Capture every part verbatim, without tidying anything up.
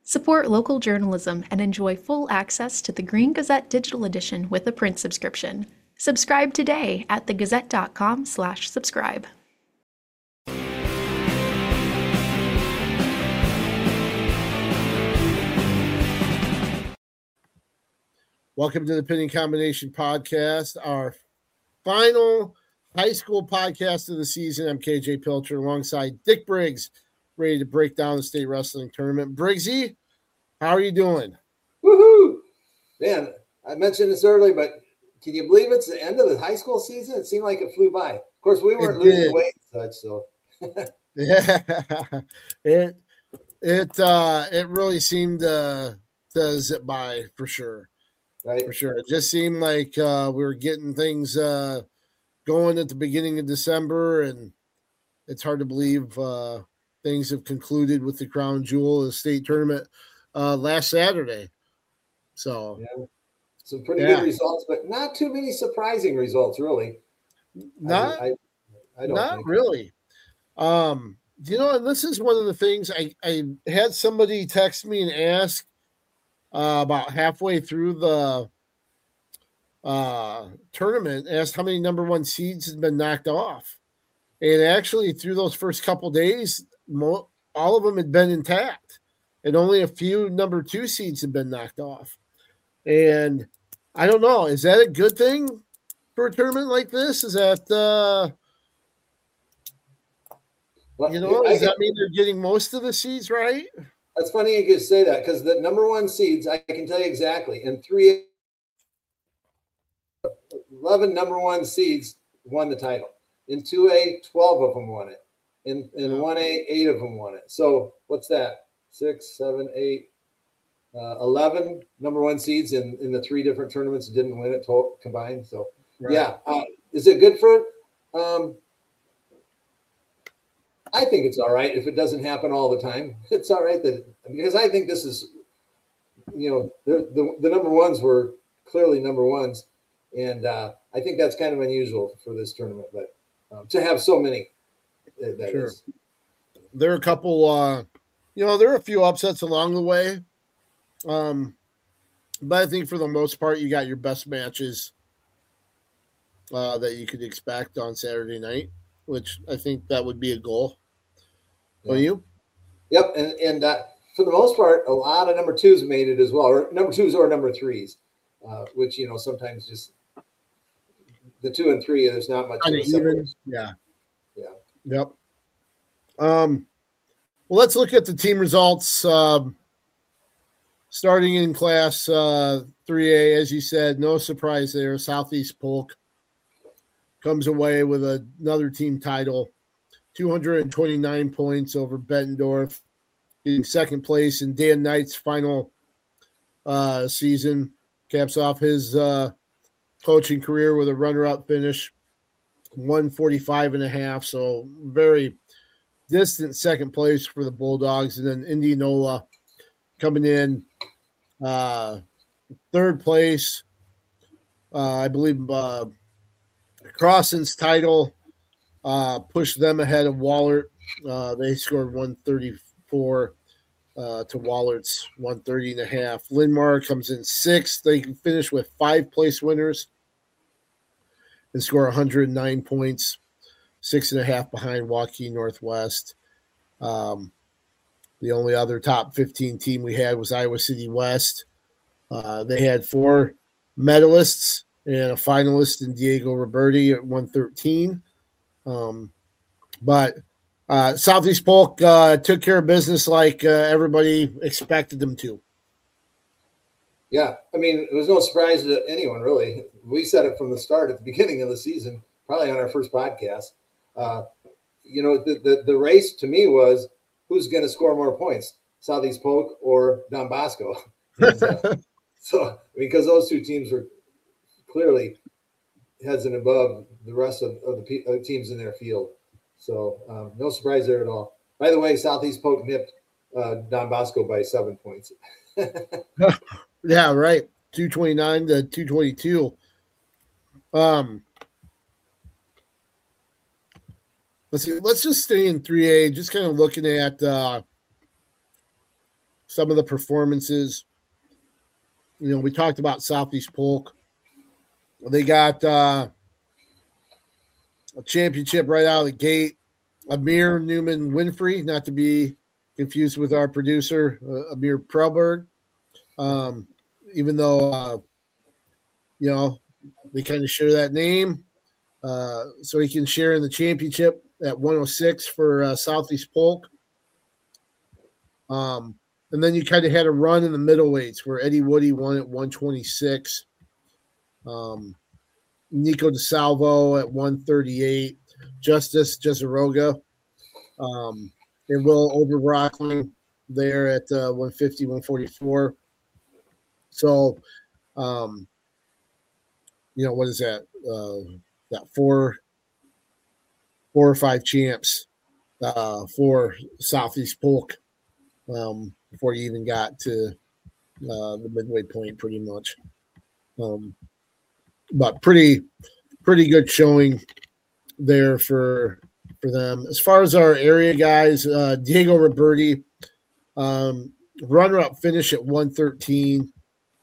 Support local journalism and enjoy full access to the Green Gazette digital edition with a print subscription. Subscribe today at thegazette.com slash subscribe. Welcome to the Pinning Combination Podcast, our final high school podcast of the season. I'm K J Pilcher alongside Dick Briggs, ready to break down the state wrestling tournament. Briggsy, how are you doing? Woohoo! Man, I mentioned this early, but can you believe it's the end of the high school season? It seemed like it flew by. Of course, we weren't It losing did. weight and such, so. Yeah, it it uh, it really seemed uh, to zip by for sure. Right. For sure. It just seemed like uh, we were getting things uh, going at the beginning of December, and it's hard to believe uh, things have concluded with the crown jewel of the state tournament uh, last Saturday. So, yeah. Some pretty yeah. good results, but not too many surprising results, really. Not, I, I, I don't not think. really. Um, you know, and this is one of the things I, I had somebody text me and ask uh, about halfway through the uh, tournament, asked how many number one seeds had been knocked off. And actually, through those first couple days, mo- all of them had been intact, and only a few number two seeds had been knocked off. And I don't know, is that a good thing for a tournament like this? Is that, uh, Well, you know, I does can, that mean they're getting most of the seeds right? That's funny you could say that, because the number one seeds, I can tell you exactly, in three, eleven number one seeds won the title. In two A, twelve of them won it. In in one A, eight of them won it. So what's that? Six, seven, eight, uh, eleven number one seeds in, in the three different tournaments didn't win it total, combined. So, Right. yeah. Uh, is it good for um, I think it's all right if it doesn't happen all the time. It's all right that because I think this is, you know, the the, the number ones were clearly number ones, and uh, I think that's kind of unusual for this tournament. But um, to have so many, uh, that Sure. is. There are a couple, uh, you know, there are a few upsets along the way. Um, but I think for the most part, you got your best matches uh, that you could expect on Saturday night, which I think that would be a goal. Yeah. For you? Yep, and and uh, for the most part, a lot of number twos made it as well, or number twos or number threes, uh, which you know sometimes just the two and three, there's not much. Kind of of a even. separation. Yeah. Yeah. Yep. Um. Well, let's look at the team results. Um, starting in Class uh, three A, as you said, no surprise there. Southeast Polk comes away with a, another team title. two hundred twenty-nine points over Bettendorf, in second place in Dan Knight's final uh, season. Caps off his uh, coaching career with a runner-up finish, one forty-five and a half. So very distant second place for the Bulldogs. And then Indianola coming in uh, third place. Uh, I believe uh, Crossan's title Uh, pushed them ahead of Wahlert. Uh, they scored one thirty-four uh, to Wallert's one thirty and a half. Linmar comes in sixth. They can finish with five place winners and score one hundred nine points, six and a half behind Waukee Northwest. Um, the only other top fifteen team we had was Iowa City West. Uh, they had four medalists and a finalist in Diego Roberti at one thirteen. Um, but uh, Southeast Polk uh, took care of business like uh, everybody expected them to. Yeah, I mean, it was no surprise to anyone, really. We said it from the start at the beginning of the season, probably on our first podcast. Uh, you know, the, the, the race to me was who's going to score more points, Southeast Polk or Don Bosco. And, uh, so, because those two teams were clearly heads and above the rest of, of the pe- uh, teams in their field. So, um, no surprise there at all. By the way, Southeast Polk nipped uh, Don Bosco by seven points. Yeah, right. two twenty-nine to two twenty-two. Um, let's see. Let's just stay in three A. Just kind of looking at uh, some of the performances. You know, we talked about Southeast Polk. They got uh, a championship right out of the gate. Amir Newman Winfrey, not to be confused with our producer, uh, Amir Prelberg. Um, even though, uh, you know, they kind of share that name. Uh, so he can share in the championship at one oh six for uh, Southeast Polk. Um, and then you kind of had a run in the middleweights where Eddie Woody won at one twenty-six. Um, Nico DeSalvo at one thirty-eight. Justice Jezeroga. Um, and Will Oberbrockling there at uh, one fifty, one forty-four. So, um, you know, what is that? Uh, that four, four or five champs uh, for Southeast Polk um, before you even got to uh, the midway point, pretty much. Um, but pretty, pretty good showing there for for them. As far as our area guys, uh, Diego Roberti, um, runner-up finish at one thirteen.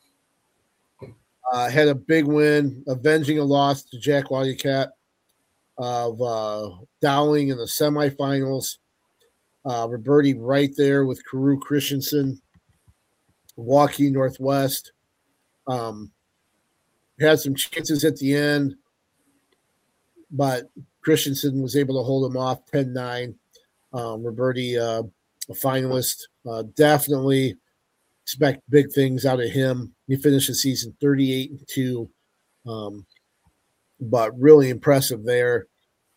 Uh, had a big win, avenging a loss to Jack Wildcat of uh, Dowling in the semifinals. Uh, Roberti right there with Carew Christensen, Waukee Northwest. Um, had some chances at the end, but Christensen was able to hold him off ten nine. Um, Roberti, uh, a finalist, uh, definitely expect big things out of him. He finished the season thirty-eight and two, um, but really impressive there.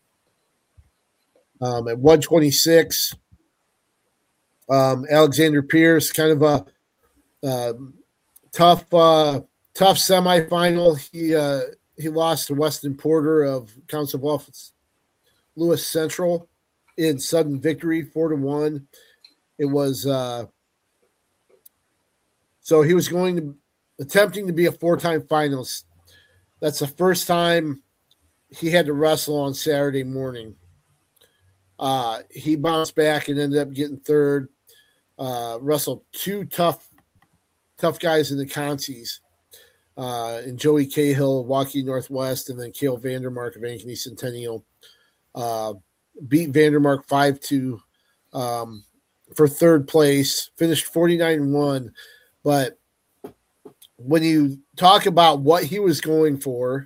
Um, at one twenty-six, um, Alexander Pierce, kind of a uh, tough, uh, tough semifinal. He uh, he lost to Weston Porter of Council Bluffs, Lewis Central in sudden victory, four to one. It was. Uh, So he was going to attempting to be a four-time finalist. That's the first time he had to wrestle on Saturday morning. Uh, he bounced back and ended up getting third. Uh, wrestled two tough, tough guys in the consies, uh, and Joey Cahill, Waukee Northwest, and then Cale Vandermark of Ankeny Centennial. Uh, beat Vandermark five two um, for third place. Finished forty-nine and one. But when you talk about what he was going for,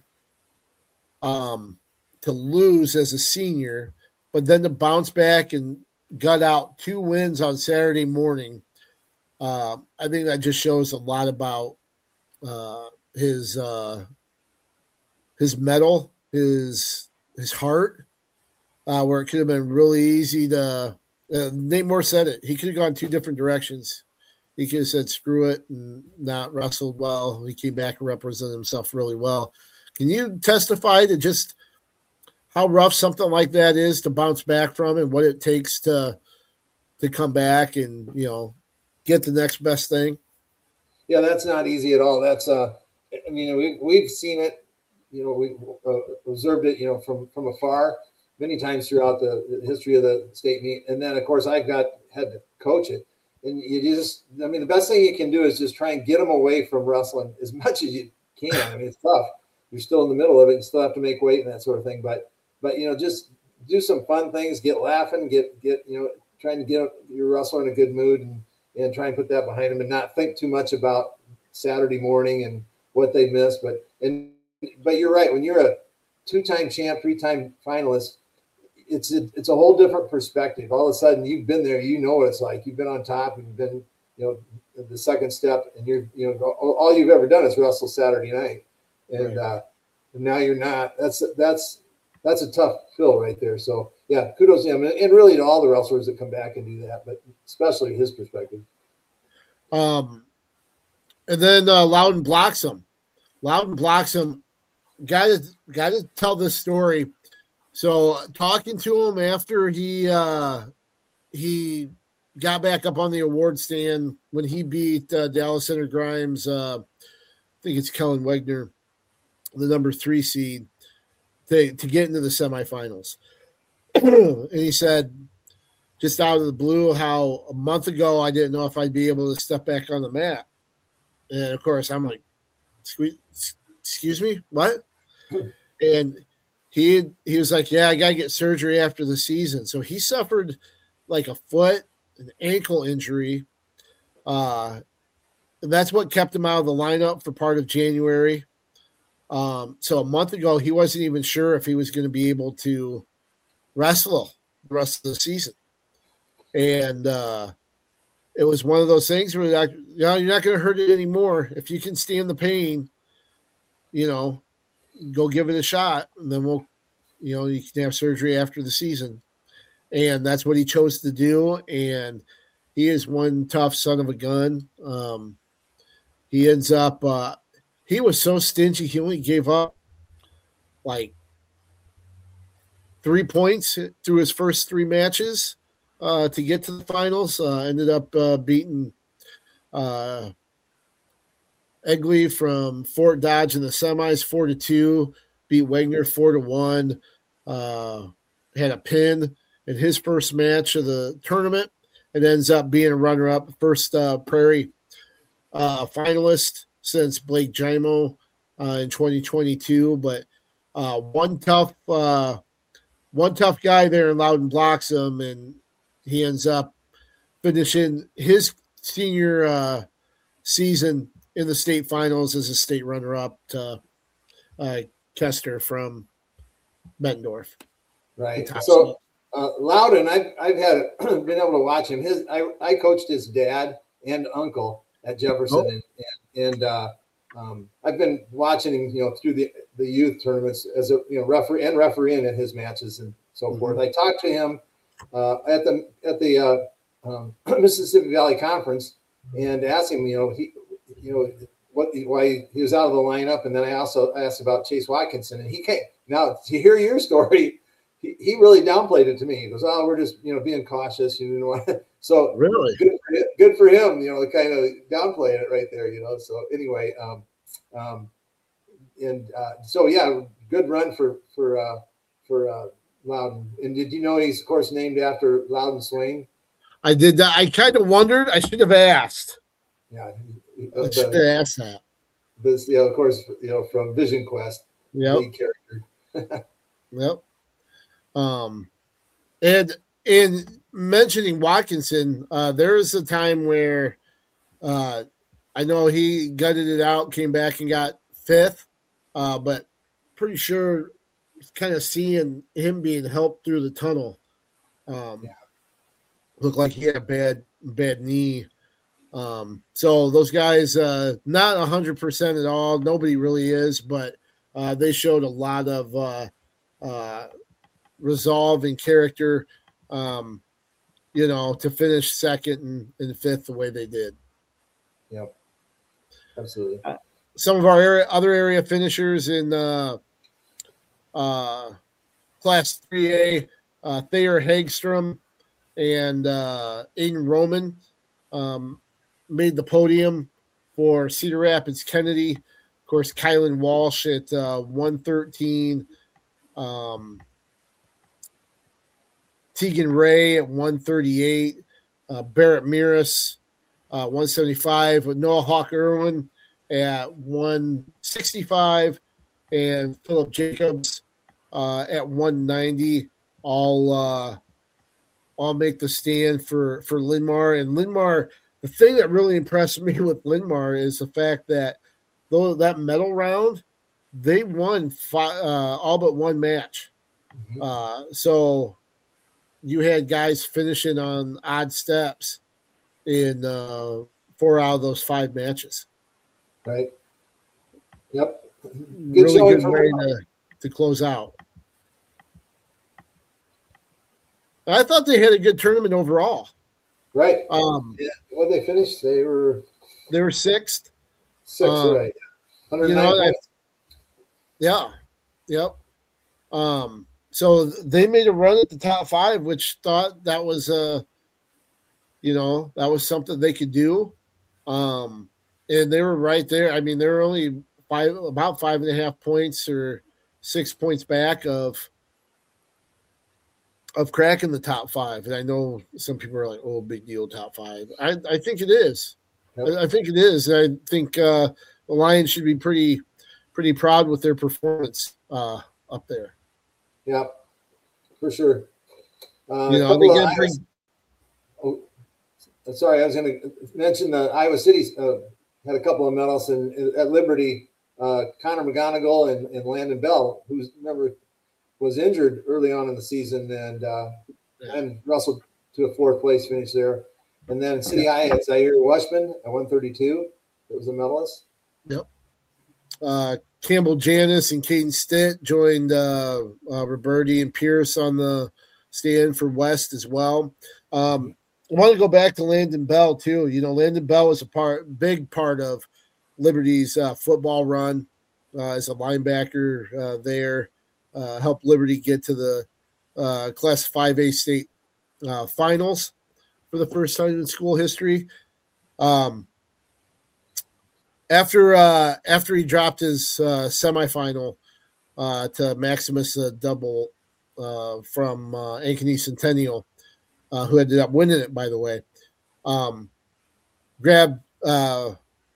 um, to lose as a senior, but then to bounce back and gut out two wins on Saturday morning, uh, I think that just shows a lot about uh, his uh, his mettle, his his heart, uh, where it could have been really easy to. Uh, Nate Moore said it. He could have gone two different directions. He could have said, screw it, and not wrestled well. He came back and represented himself really well. Can you testify to just how rough something like that is to bounce back from and what it takes to to come back and, you know, get the next best thing? Yeah, that's not easy at all. That's, uh, I mean, we, we've seen it, you know, we uh, observed it, you know, from, from afar many times throughout the, the history of the state meet. And then, of course, I got had to coach it. And you just, I mean, the best thing you can do is just try and get them away from wrestling as much as you can. I mean, it's tough. You're still in the middle of it. You still have to make weight and that sort of thing. But, but you know, just do some fun things, get laughing, get, get, you know, trying to get your wrestler in a good mood and, and try and put that behind them and not think too much about Saturday morning and what they missed. But, and, but you're right. When you're a two-time champ, three-time finalist, it's a, it's a whole different perspective. All of a sudden you've been there, you know what it's like. You've been on top and you've been, you know, the second step, and you're, you know, all you've ever done is wrestle Saturday night. And, right. uh, and now you're not. That's, that's, that's a tough fill right there. So yeah, kudos to him, and really to all the wrestlers that come back and do that, but especially his perspective. Um, and then uh, Loudon Bloxham. Loudon Bloxham, got to got to tell this story. So talking to him after he uh, he got back up on the award stand when he beat uh, Dallas Center Grimes, uh, I think it's Kellen Wegner, the number three seed, to, to get into the semifinals. And he said, just out of the blue how a month ago I didn't know if I'd be able to step back on the mat. And of course, I'm like, excuse me, what? And he he was like, yeah, I got to get surgery after the season. So he suffered like a foot, an ankle injury. Uh, and that's what kept him out of the lineup for part of January. Um, so a month ago, he wasn't even sure if he was going to be able to wrestle the rest of the season. And uh, it was one of those things where, like, you know, you're not going to hurt it anymore. If you can stand the pain, you know, go give it a shot, and then we'll, you know, you can have surgery after the season. And that's what he chose to do. And he is one tough son of a gun. Um, he ends up, uh, he was so stingy, he only gave up like three points through his first three matches uh, to get to the finals. Uh, ended up uh, beating uh, Egley from Fort Dodge in the semis, four to two. Beat Wagner four to one. Uh, had a pin in his first match of the tournament, and ends up being a runner-up, first uh, Prairie uh, finalist since Blake Jimo uh, in twenty twenty-two. But uh, one tough, uh, one tough guy there in Loudon blocks him, and he ends up finishing his senior uh, season in the state finals as a state runner-up to uh, Kester from Bettendorf. Right. So uh, Loudon, I've I've had been able to watch him. His I, I coached his dad and uncle at Jefferson, oh. and and, and uh, um, I've been watching him, you know, through the, the youth tournaments as a you know referee and refereeing in his matches and so mm-hmm. forth. I talked to him uh, at the at the uh, um, Mississippi Valley Conference and asked him, you know, he you know what why he was out of the lineup, and then I also asked about Chase Watkinson, and he came. Now to hear your story, he, he really downplayed it to me. He goes, "Oh, we're just you know being cautious, you know." So really good for him, good for him, you know, kind of downplaying it right there, you know. So anyway, um, um, and uh, so yeah, good run for for uh, for uh, Loudon. And did you know he's of course named after Loudon Swain? I did that. I kind of wondered. I should have asked. Yeah, I should have asked that. This, yeah, of course, you know, from Vision Quest. Yep. Character. Yep. Um, and in mentioning Watkinson, uh, there was a time where uh, I know he gutted it out, came back and got fifth, uh, but pretty sure kind of seeing him being helped through the tunnel. Um, yeah. Looked like he had a bad, bad knee. Um, so those guys, uh, not a hundred percent at all. Nobody really is, but uh, they showed a lot of uh, uh, resolve and character, um, you know, to finish second and, and fifth the way they did. Yep, absolutely. Uh, some of our area, other area finishers in uh, uh, Class three A, uh, Thayer Hagstrom and uh, Aiden Roman um, made the podium for Cedar Rapids Kennedy. Of course, Kylan Walsh at uh, one thirteen. Um, Tegan Ray at one thirty-eight. Uh, Barrett Miras, uh, one seventy-five. With Noah Hawk Irwin at one sixty-five. And Philip Jacobs uh, at one ninety. All uh, all make the stand for, for Linmar. And Linmar, the thing that really impressed me with Linmar is the fact that though that medal round, they won five, uh, all but one match. Mm-hmm. Uh, so you had guys finishing on odd steps in uh, four out of those five matches. Right. Yep. Good really good way to, to close out. I thought they had a good tournament overall. Right. Um, yeah. When they finished, they were they were sixth. Sixth, um, right? You know, I, yeah, yep. Um, so they made a run at the top five, which thought that was uh you know, that was something they could do. Um, and they were right there. I mean, they were only five, about five and a half points or six points back of of cracking the top five. And I know some people are like, "Oh, big deal, top five." I, I think it is. Yep. I, I think it is. I think uh, the Lions should be pretty, pretty proud with their performance uh, up there. Yeah, for sure. Uh, You a know, couple they of get bring, Iowa- oh, sorry, I was going to mention that Iowa City uh, had a couple of medals, and at Liberty, uh, Connor McGonigal and, and Landon Bell, who's remember was injured early on in the season, and uh, and wrestled to a fourth place finish there. And then City High had Zaire Washman at one thirty-two. That was a medalist. Yep. Uh, Campbell Janis and Caden Stitt joined uh, uh, Roberti and Pierce on the stand for West as well. Um, I want to go back to Landon Bell too. You know, Landon Bell was a part, big part of Liberty's uh, football run uh, as a linebacker uh, there. Uh, helped Liberty get to the uh, Class five A state uh, finals for the first time in school history. Um, after uh, after he dropped his uh, semifinal uh, to Maximus uh, Double uh, from uh, Ankeny Centennial, uh, who ended up winning it, by the way, um, grabbed uh,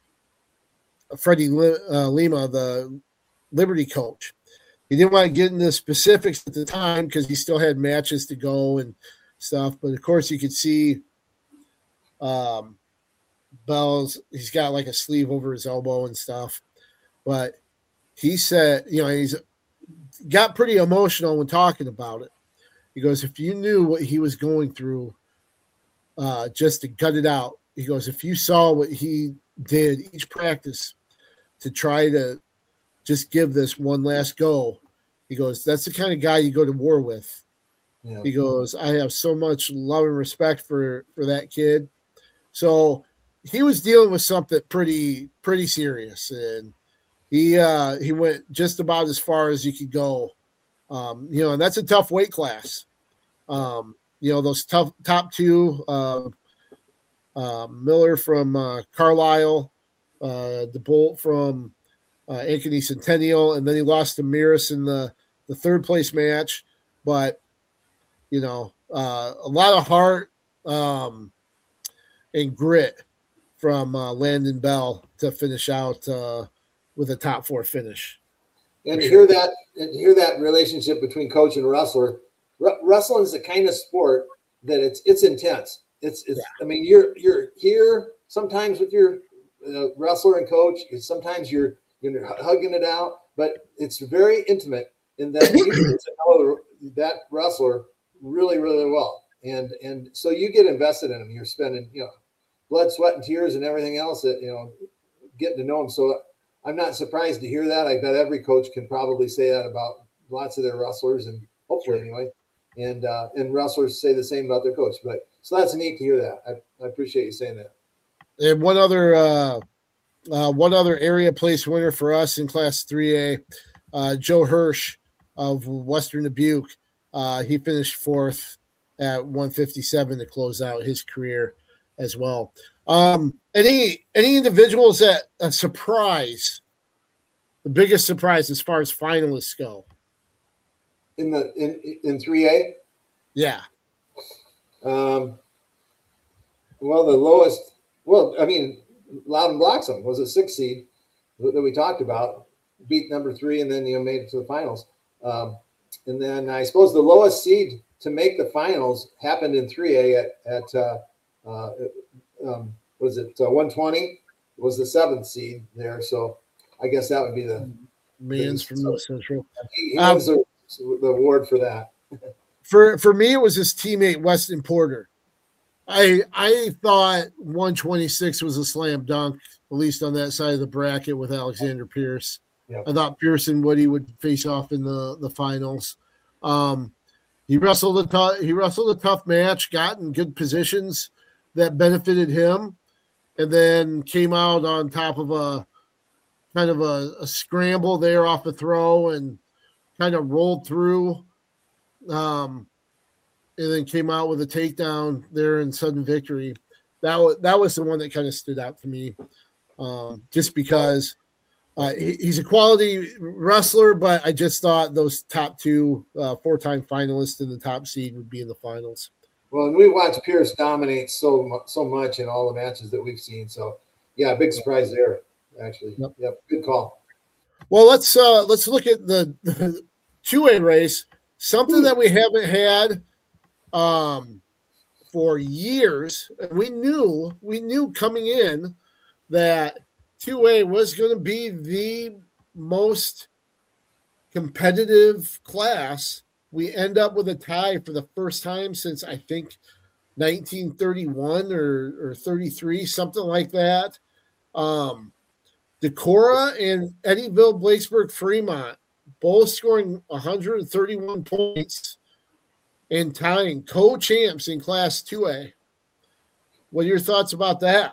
Freddie uh, Lima, the Liberty coach. He didn't want to get into specifics at the time because he still had matches to go and stuff. But, of course, you could see um, Bell's – he's got like a sleeve over his elbow and stuff. But he said – you know, he's got pretty emotional when talking about it. He goes, if you knew what he was going through uh, just to gut it out, he goes, if you saw what he did each practice to try to – just give this one last go. He goes, that's the kind of guy you go to war with. Yeah. He goes, I have so much love and respect for, for that kid. So he was dealing with something pretty, pretty serious. And he, uh, he went just about as far as you could go. Um, you know, and that's a tough weight class. Um, you know, those tough top two, uh, uh, Miller from uh, Carlisle, uh, DeBolt from Uh, Ankeny Centennial, and then he lost to Miras in the, the third place match. But, you know, uh, a lot of heart um, and grit from uh, Landon Bell to finish out uh, with a top four finish. And to hear that, and to hear that relationship between coach and wrestler, R- wrestling is the kind of sport that it's it's intense. It's it's. Yeah. I mean, you're you're here sometimes with your uh, wrestler and coach. Sometimes you're You're hugging it out, but it's very intimate in that you get to know that wrestler really, really well. And and so you get invested in him. You're spending, you know, blood, sweat, and tears and everything else that, you know, getting to know him. So I'm not surprised to hear that. I bet every coach can probably say that about lots of their wrestlers, and hopefully anyway. And uh, and wrestlers say the same about their coach. But so that's neat to hear that. I, I appreciate you saying that. And one other uh Uh, one other area place winner for us in Class three A, uh, Joe Hirsch of Western Dubuque. Uh, he finished fourth at one fifty-seven to close out his career as well. Um, any any individuals that a surprise, the biggest surprise as far as finalists go? In the in in three A? Yeah. Um. Well, the lowest. Well, I mean. Loudon Bloxham was a six seed that we talked about, beat number three, and then you know made it to the finals. Um, and then I suppose the lowest seed to make the finals happened in three A at at uh, uh, um, was it uh, one twenty? It was the seventh seed there, so I guess that would be the man's from so, North Central. He, he um, was the, the award for that. for for me, it was his teammate Weston Porter. I I thought one twenty-six was a slam dunk, at least on that side of the bracket with Alexander Pierce. Yep. I thought Pierce and Woody would face off in the, the finals. Um, he wrestled a tough he wrestled a tough match, got in good positions that benefited him, and then came out on top of a kind of a, a scramble there off a throw and kind of rolled through. Um, and then came out with a takedown there in sudden victory. That was that was the one that kind of stood out to me, um, just because uh, he, he's a quality wrestler, but I just thought those top two uh, four-time finalists in the top seed would be in the finals. Well, and we watched Pierce dominate so mu- so much in all the matches that we've seen. So, yeah, big surprise there. Actually, Yep. yep, good call. Well, let's uh, let's look at the, the two-way race. Something that we haven't had um, for years. We knew we knew coming in that two-way was going to be the most competitive class. We end up with a tie for the first time since I think nineteen thirty-one or, or thirty-three, something like that. Um, Decorah and Eddyville, Blacksburg, Fremont, both scoring one hundred thirty-one points and tying co-champs in Class two A. What are your thoughts about that?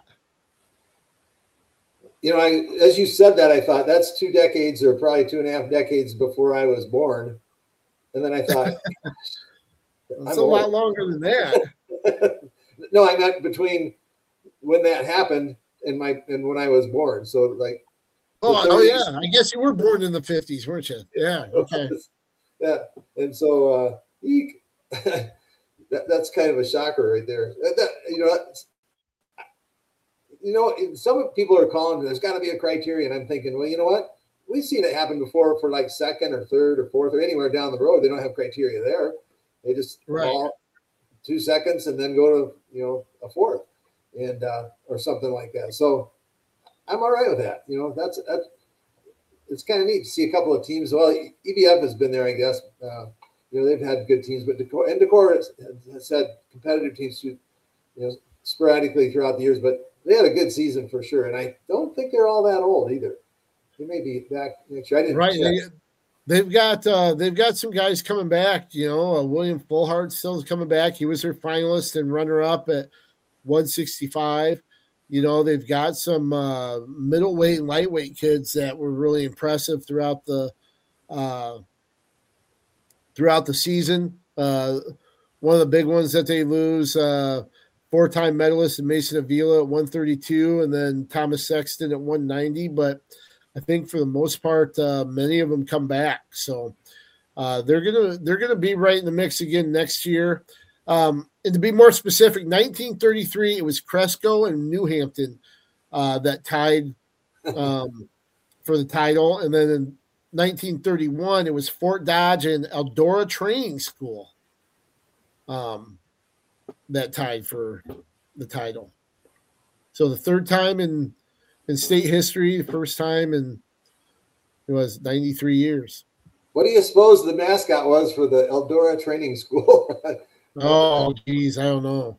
You know, I, as you said that, I thought that's two decades or probably two and a half decades before I was born. And then I thought, it's a old. lot longer than that. No, I meant between when that happened and my and when I was born. So like, oh, oh yeah, I guess you were born in the fifties, weren't you? Yeah, okay. Yeah, and so uh, eek. that, that's kind of a shocker right there. That, you know, you know, some people are calling. There's got to be a criteria, and I'm thinking, well, you know what? We've seen it happen before for like second or third or fourth or anywhere down the road. They don't have criteria there. They just right. call two seconds and then go to, you know, a fourth and, uh, or something like that. So I'm all right with that. You know, that's, that's, it's kind of neat to see a couple of teams. Well, E B F has been there, I guess. Uh, you know, they've had good teams, but Decorah, and Decorah has, has had competitive teams, you know, sporadically throughout the years, but they had a good season for sure. And I don't think they're all that old either. They may be back next year. I didn't right. They, they've got uh, they've got some guys coming back. You know, uh, William Fullhart still is coming back. He was their finalist and runner up at one sixty-five. You know, they've got some uh, middleweight and lightweight kids that were really impressive throughout the uh, throughout the season. Uh, one of the big ones that they lose, uh, four-time medalist in Mason Avila at one thirty-two, and then Thomas Sexton at one ninety. But I think for the most part, uh, many of them come back. So uh, they're gonna they're gonna be right in the mix again next year. Um, and to be more specific, nineteen thirty-three, it was Cresco and New Hampton uh, that tied um, for the title. And then in nineteen thirty-one, it was Fort Dodge and Eldora Training School um, that tied for the title. So the third time in in state history, the first time in it was ninety-three years. What do you suppose the mascot was for the Eldora Training School? Oh, geez, I don't know.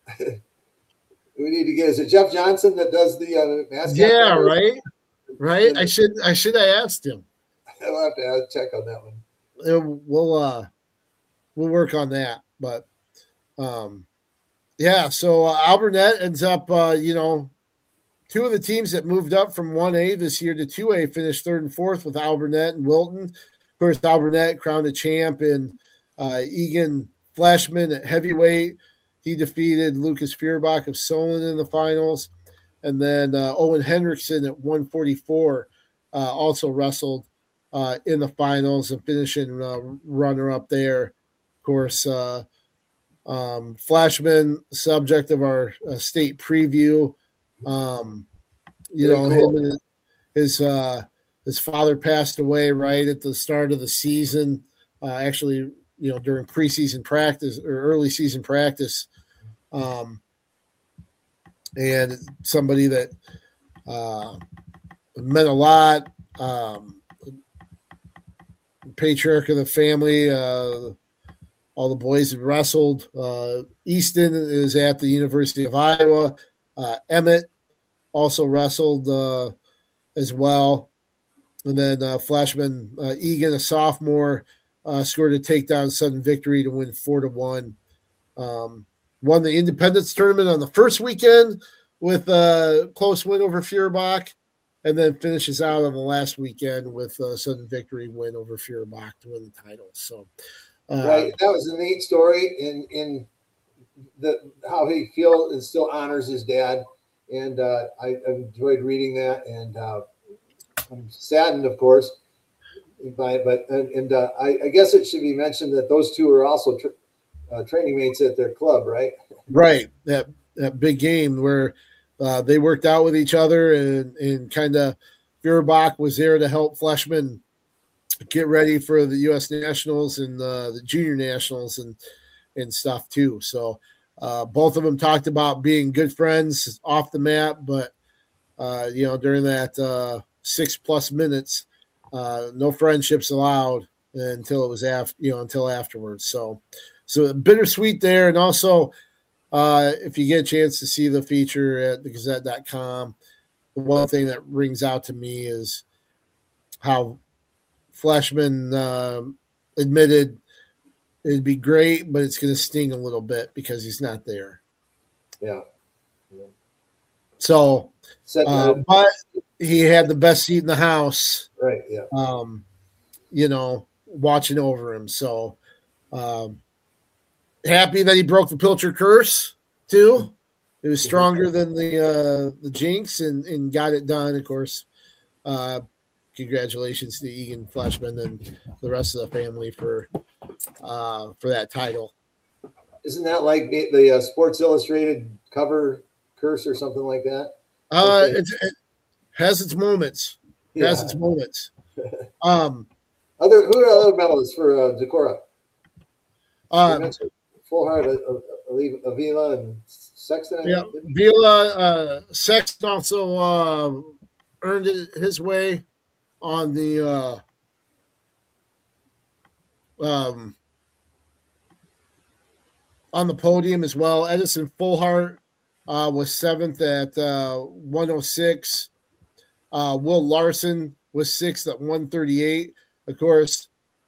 We need to get. Is it Jeff Johnson that does the uh, mascot? Yeah, numbers? right, right. I should I should have asked him. I'll have to uh, check on that one. Uh, We'll uh, we'll work on that, but um, yeah. So uh, Alburnett ends up, uh, you know. Two of the teams that moved up from one A this year to two A finished third and fourth with Alburnett and Wilton. Of course, Alburnett crowned a champ in uh, Egan Flashman at heavyweight. He defeated Lucas Feuerbach of Solon in the finals. And then uh, Owen Hendrickson at one forty-four uh, also wrestled uh, in the finals and finishing uh, runner-up there. Of course, uh, um, Flashman, subject of our uh, state preview. Um, you Very know, cool. him and his his, uh, his father passed away right at the start of the season. Uh, actually, you know, during preseason practice or early season practice, um, and somebody that uh, meant a lot. Um, patriarch of the family. Uh, all the boys had wrestled. Uh, Easton is at the University of Iowa. Uh, Emmett also wrestled uh, as well. And then uh, Flashman uh, Egan, a sophomore, uh, scored a takedown sudden victory to win four to one. Um, won the Independence tournament on the first weekend with a close win over Feuerbach, and then finishes out on the last weekend with a sudden victory win over Feuerbach to win the title. So, uh, Right, that was a neat story in in the how he feels and still honors his dad, and uh, I enjoyed reading that. And uh, I'm saddened, of course, by it, but and, and uh, I, I guess it should be mentioned that those two are also tra- uh, training mates at their club, right? Right. That that big game where uh, they worked out with each other, and and kind of Feuerbach was there to help Fleshman get ready for the U S Nationals and uh, the Junior Nationals and and stuff too. So uh, both of them talked about being good friends off the mat, but uh, you know, during that uh, six plus minutes, uh, no friendships allowed until it was after, you know, until afterwards. So, so bittersweet there. And also, uh, if you get a chance to see the feature at the gazette dot com, the one thing that rings out to me is how Fleshman uh, admitted it'd be great, but it's going to sting a little bit because he's not there. Yeah. yeah. So, Set, uh, but he had the best seat in the house. Right. Yeah. Um, you know, watching over him. So, um, happy that he broke the Pilcher curse too. It was stronger than the uh, the jinx, and, and got it done. Of course, uh, congratulations to Egan Fleshman and the rest of the family for uh, for that title. Isn't that like the, the uh, Sports Illustrated cover curse or something like that? Uh, it's, it has its moments. It yeah. has its moments. Um, other who are other medalists for uh, Decorah? Uh, Full Heart, Avila, and Sexton. Yeah, Vila uh, Sexton also uh, earned it his way on the uh, um, on the podium as well. Edison Fullhart uh, was seventh at uh, one oh six. Uh, Will Larson was sixth at one thirty-eight. Of course,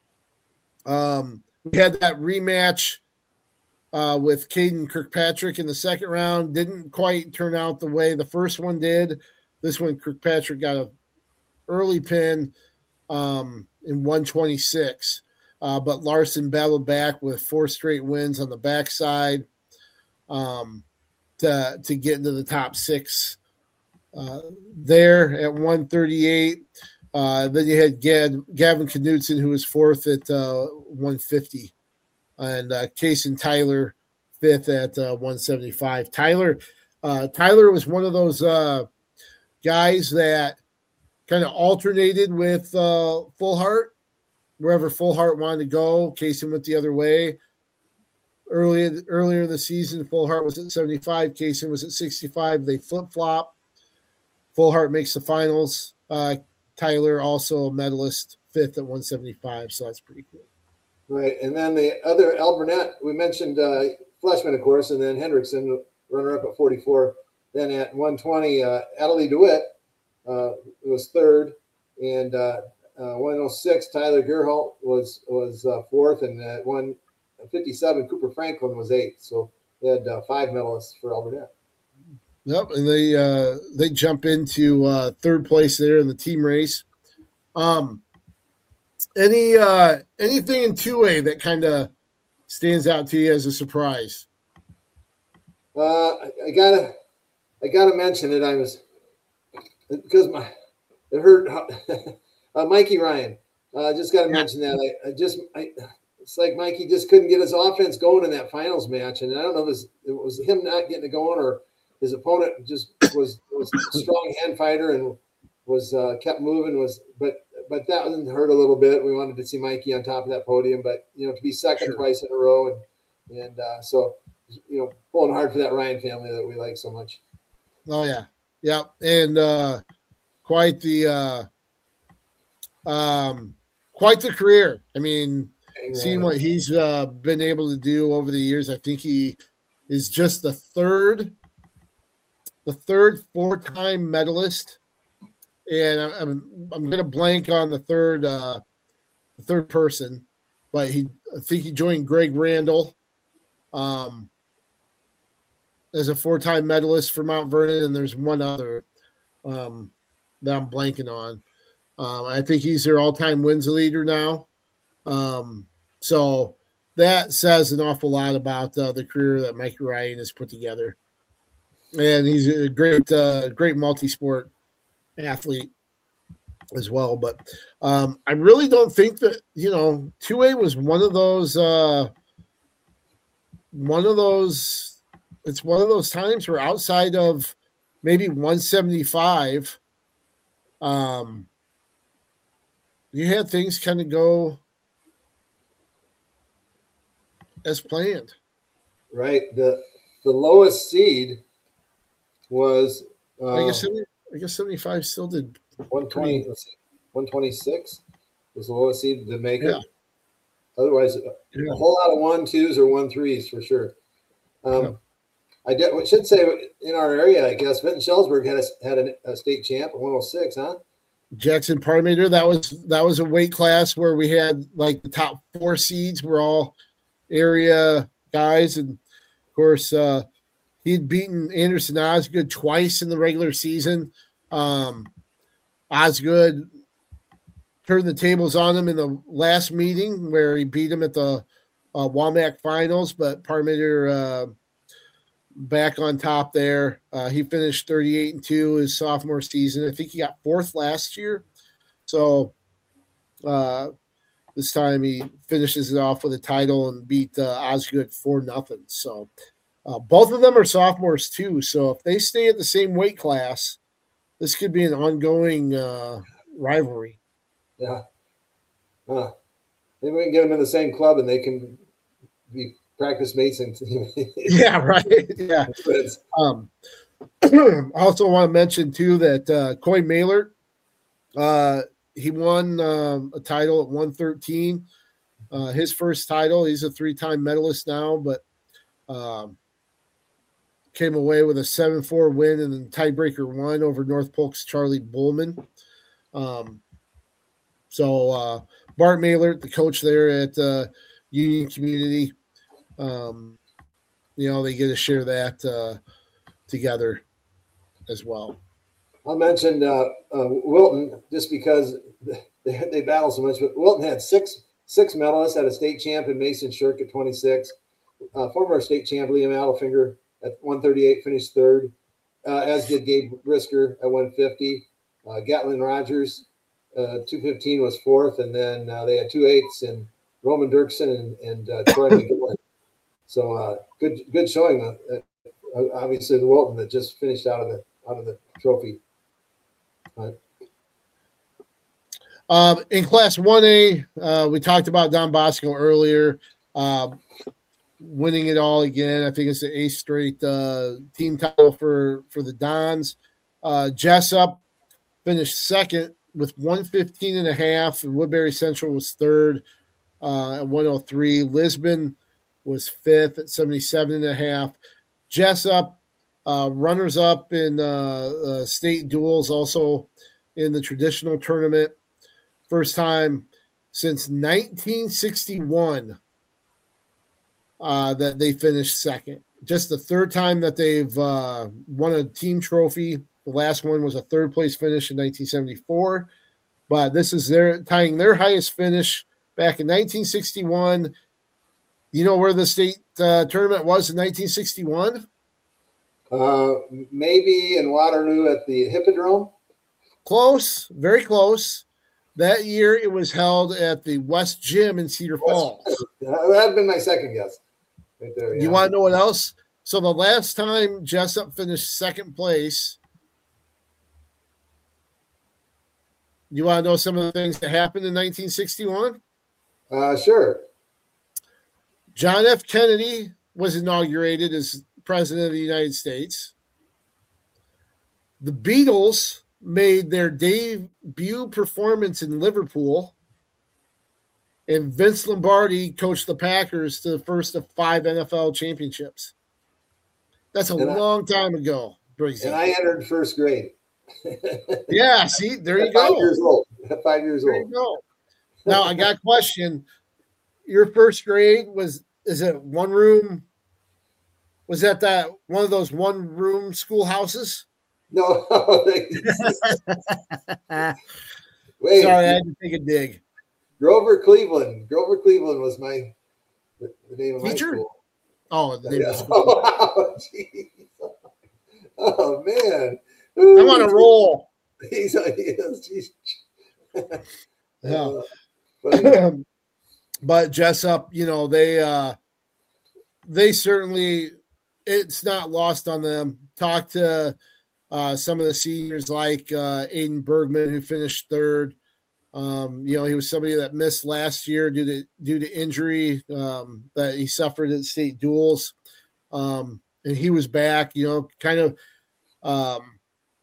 um, we had that rematch uh, with Caden Kirkpatrick in the second round. Didn't quite turn out the way the first one did. This one, Kirkpatrick got a early pin um, in one twenty-six. Uh, but Larson battled back with four straight wins on the backside um, to, to get into the top six uh, there at one thirty-eight. Uh, then you had Gad, Gavin Knudsen, who was fourth at uh, one fifty. And uh, Kason Tyler, fifth at uh, one seventy-five. Tyler, uh, Tyler was one of those uh, guys that kind of alternated with uh, Fullhart. Wherever Fullhart wanted to go, Kason went the other way. Earlier, earlier in the season, Fullhart was at seventy-five. Kason was at sixty-five. They flip-flop. Fullhart makes the finals. Uh, Tyler, also a medalist, fifth at one seventy-five. So that's pretty cool. Right. And then the other, Al Burnett, we mentioned uh, Fleshman, of course, and then Hendrickson, runner-up at forty-four. Then at one twenty, uh, Adelie DeWitt uh, was third. And uh, Uh, one oh six, Tyler Gerholt was was uh, fourth, and at one fifty-seven, Cooper Franklin was eighth. So they had uh, five medalists for Al Burnett. Yep, and they uh, they jump into uh, third place there in the team race. Um, any uh, anything in two A that kind of stands out to you as a surprise? Uh, I, I gotta I gotta mention it. I was because my it hurt. Uh, Mikey Ryan, I uh, just got to yeah. mention that. I, I just, I, it's like Mikey just couldn't get his offense going in that finals match, and I don't know if it was, it was him not getting it going or his opponent just was was a strong hand fighter and was uh, kept moving. Was but but that one hurt a little bit. We wanted to see Mikey on top of that podium, but you know to be second sure. twice in a row, and and uh, so you know pulling hard for that Ryan family that we like so much. Oh yeah, yeah, and uh, quite the. Uh... Um, quite the career. I mean, yeah. seeing what he's uh, been able to do over the years, I think he is just the third, the third four-time medalist, and I'm I'm gonna blank on the third, uh, the third person, but he I think he joined Greg Randall, um, as a four-time medalist for Mount Vernon, and there's one other, um, that I'm blanking on. Um, I think he's their all-time wins leader now. Um, so that says an awful lot about uh, the career that Mike Ryan has put together. And he's a great, uh, great multi-sport athlete. as well. But um, I really don't think that, you know, two A was one of those, uh, one of those, it's one of those times where outside of maybe one seventy-five, um, you had things kind of go as planned. Right. The the lowest seed was uh, I guess I guess seventy-five still did one twenty, let's see, one twenty-six was the lowest seed to make Yeah. it. Otherwise, Yeah. a whole lot of one twos or one threes for sure. Um, Yeah. I did, I should say in our area, I guess Vinton Shellsburg had a, had a, a state champ at one oh six, huh? Jackson Parmater, that was that was a weight class where we had like the top four seeds were all area guys, and of course uh, he'd beaten Anderson Osgood twice in the regular season. Um, Osgood turned the tables on him in the last meeting where he beat him at the uh, WAMAC finals, but Parmater uh, back on top there. Uh, he finished thirty-eight and two his sophomore season. I think he got fourth last year. So uh, this time he finishes it off with a title and beat uh, Osgood four nothing. So uh, both of them are sophomores too. So if they stay at the same weight class, this could be an ongoing uh, rivalry. Yeah. Huh. Maybe we can get them in the same club and they can be practice mates and Yeah, right. Yeah. Um, I also want to mention too that uh, Coy Maylor, uh, he won um, a title at one thirteen. Uh, his first title. He's a three-time medalist now, but um, came away with a seven four win and then tiebreaker one over North Polk's Charlie Bullman. Um, so uh, Bart Maylor, the coach there at uh, Union Community, um, you know, they get to share that uh, together as well. I mentioned uh, uh, Wilton just because they, they battle so much, but Wilton had six six medalists, had a state champion, Mason Shirk at twenty-six, uh, former state champ Liam Allifinger at one thirty-eight, finished third, uh, as did Gabe Brisker at one fifty. Uh, Gatlin Rogers, uh, two fifteen was fourth, and then uh, they had two eighths and Roman Dirksen and, and uh, Troy McGill. So uh, good good showing. Uh, uh, obviously, the Wilton that just finished out of the out of the trophy. Right. Um, in Class one A, uh, we talked about Don Bosco earlier, uh, winning it all again. I think it's the eighth straight uh, team title for, for the Dons. Uh, Jessup finished second with one fifteen and a half, and Woodbury Central was third uh, at one oh three. Lisbon was fifth at seventy-seven and a half. Jessup, uh, runners up in uh, uh, state duels, also in the traditional tournament. First time since nineteen sixty-one uh, that they finished second. Just the third time that they've uh, won a team trophy. The last one was a third place finish in nineteen seventy-four. But this is their tying their highest finish back in nineteen sixty-one. You know where the state uh, tournament was in nineteen sixty-one? Uh, maybe in Waterloo at the Hippodrome. Close, very close. That year it was held at the West Gym in Cedar Falls. That would have been my second guess. Right there, yeah. You want to know what else? So the last time Jessup finished second place, you want to know some of the things that happened in nineteen sixty-one? Uh, sure. John F. Kennedy was inaugurated as president of the United States. The Beatles made their debut performance in Liverpool, and Vince Lombardi coached the Packers to the first of five N F L championships. That's a And I- long time ago, Briggsy. And I entered first grade. Yeah, see, there you At five go. years old. At five years There you old. go. Now I got a question. Your first grade was is it one room? Was that that one of those one room schoolhouses? No. Wait. Sorry, I had to take a dig. Grover Cleveland. Grover Cleveland was my the, the name of my Teacher? school. Oh, the name of the Yeah. school. Oh, geez. Oh man. I'm on a roll. He's, he is, he's, Yeah. Uh, but, but Jessup, you know, they uh, they certainly, it's not lost on them. Talk to uh, some of the seniors like uh, Aiden Bergman, who finished third. Um, you know, he was somebody that missed last year due to due to injury um, that he suffered at state duels, um, and he was back. You know, kind of um,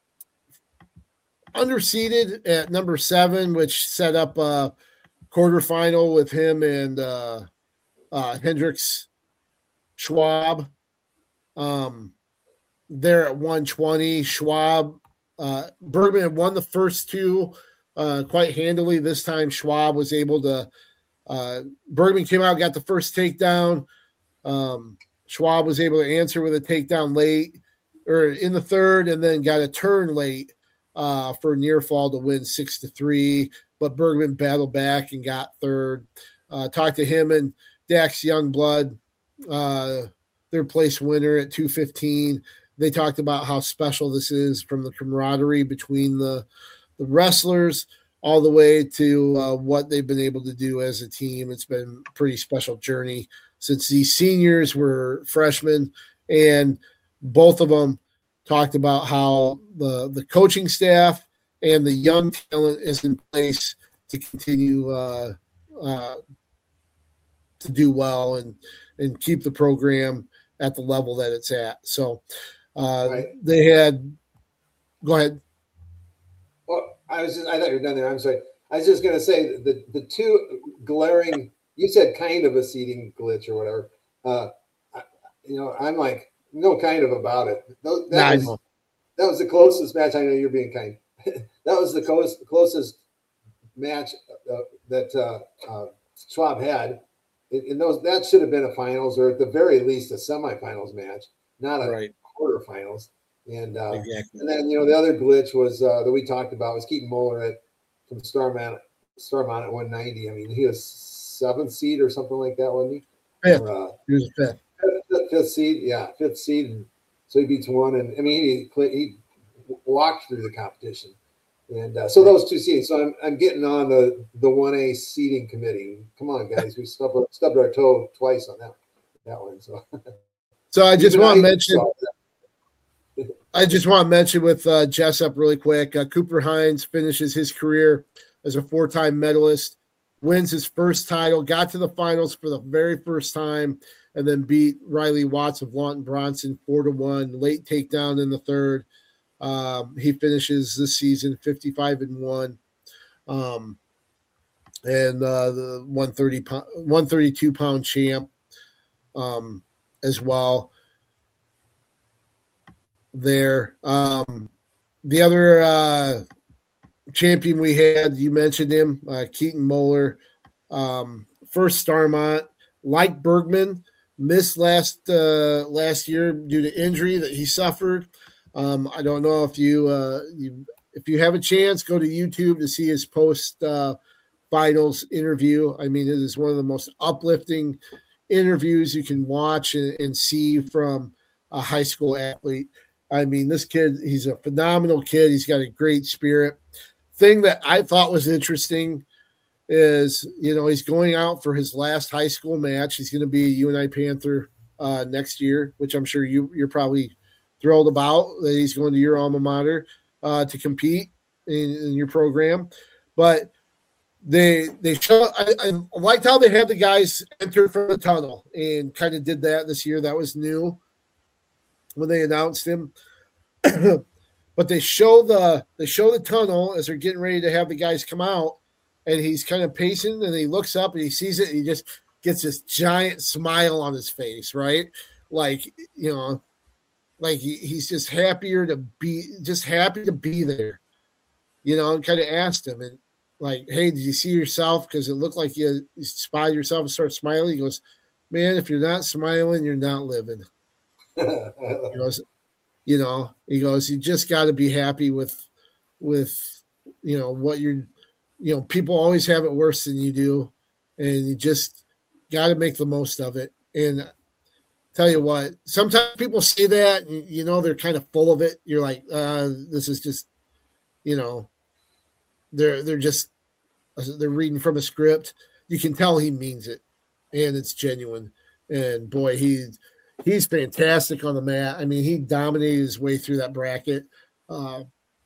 underseeded at number seven, which set up a quarterfinal with him and uh, uh, Hendricks Schwab. Um, they're at one twenty. Schwab, uh, Bergman had won the first two uh, quite handily. This time, Schwab was able to. Uh, Bergman came out, got the first takedown. Um, Schwab was able to answer with a takedown late or in the third, and then got a turn late uh, for near fall to win six to three. But Bergman battled back and got third. Uh, talked to him and Dax Youngblood, uh, their place winner at two fifteen. They talked about how special this is, from the camaraderie between the, the wrestlers all the way to uh, what they've been able to do as a team. It's been a pretty special journey since these seniors were freshmen, and both of them talked about how the, the coaching staff and the young talent is in place to continue uh, uh, to do well and, and keep the program at the level that it's at. So uh, Right. they had, go ahead. well, I was just, I thought you were done there. I'm sorry. I was just going to say the, the two glaring, you said kind of a seating glitch or whatever. Uh, I, you know, I'm like, no kind of about it. That, Nah, I was, know. that was the closest match. I know you're being kind. That was the close, closest match uh, that uh, uh, Schwab had. In those, that should have been a finals, or at the very least a semifinals match, not a Right. quarterfinals. And uh, Exactly. and then, you know, the other glitch was uh, that we talked about was Keaton Moeller at from Starmount Starmount at one ninety. I mean, he was seventh seed or something like that, wasn't he? Fifth. Or, uh, He was fifth. fifth, fifth seed, yeah, fifth seed, and so he beats one. And I mean, he he walked through the competition. And uh, so those two seeds. So I'm I'm getting on the the one A seeding committee. Come on, guys, we stubbed, stubbed our toe twice on that that one. So So I just Even want to I mention, saw that. I just want to mention with uh, Jessup really quick. Uh, Cooper Hines finishes his career as a four-time medalist, wins his first title, got to the finals for the very first time, and then beat Riley Watts of Lawton Bronson four to one. Late takedown in the third. Um, he finishes this season fifty-five and one, um, and uh, the one thirty pound, one thirty-two pound champ um, as well. There, um, the other uh, champion we had, you mentioned him, uh, Keaton Moeller, um, first Starmont, like Bergman, missed last uh, last year due to injury that he suffered. Um, I don't know if you, uh, you if you have a chance, go to YouTube to see his post uh, finals interview. I mean, it is one of the most uplifting interviews you can watch and, and see from a high school athlete. I mean, this kid, he's a phenomenal kid. He's got a great spirit. Thing that I thought was interesting is, you know, he's going out for his last high school match. He's going to be a U N I Panther uh, next year, which I'm sure you, you're probably thrilled about that he's going to your alma mater uh, to compete in, in your program. But they they show I, I liked how they had the guys enter from the tunnel and kind of did that this year. That was new when they announced him. But they show the they show the tunnel as they're getting ready to have the guys come out, and he's kind of pacing, and he looks up and he sees it, and he just gets this giant smile on his face, right? Like, you know, like he, he's just happier to be just happy to be there, you know, and kind of asked him, and like, hey, did you see yourself? Because it looked like you, you spied yourself and start smiling. He goes, man, if you're not smiling, you're not living. He goes, you know, he goes, you just got to be happy with, with, you know, what you're, you know, people always have it worse than you do. And you just got to make the most of it. And tell you what, sometimes people say that, and, you know, they're kind of full of it. You're like, uh, this is just, you know, they're, they're just they're reading from a script. You can tell he means it, and it's genuine. And boy, he he's fantastic on the mat. I mean, he dominated his way through that bracket. Uh,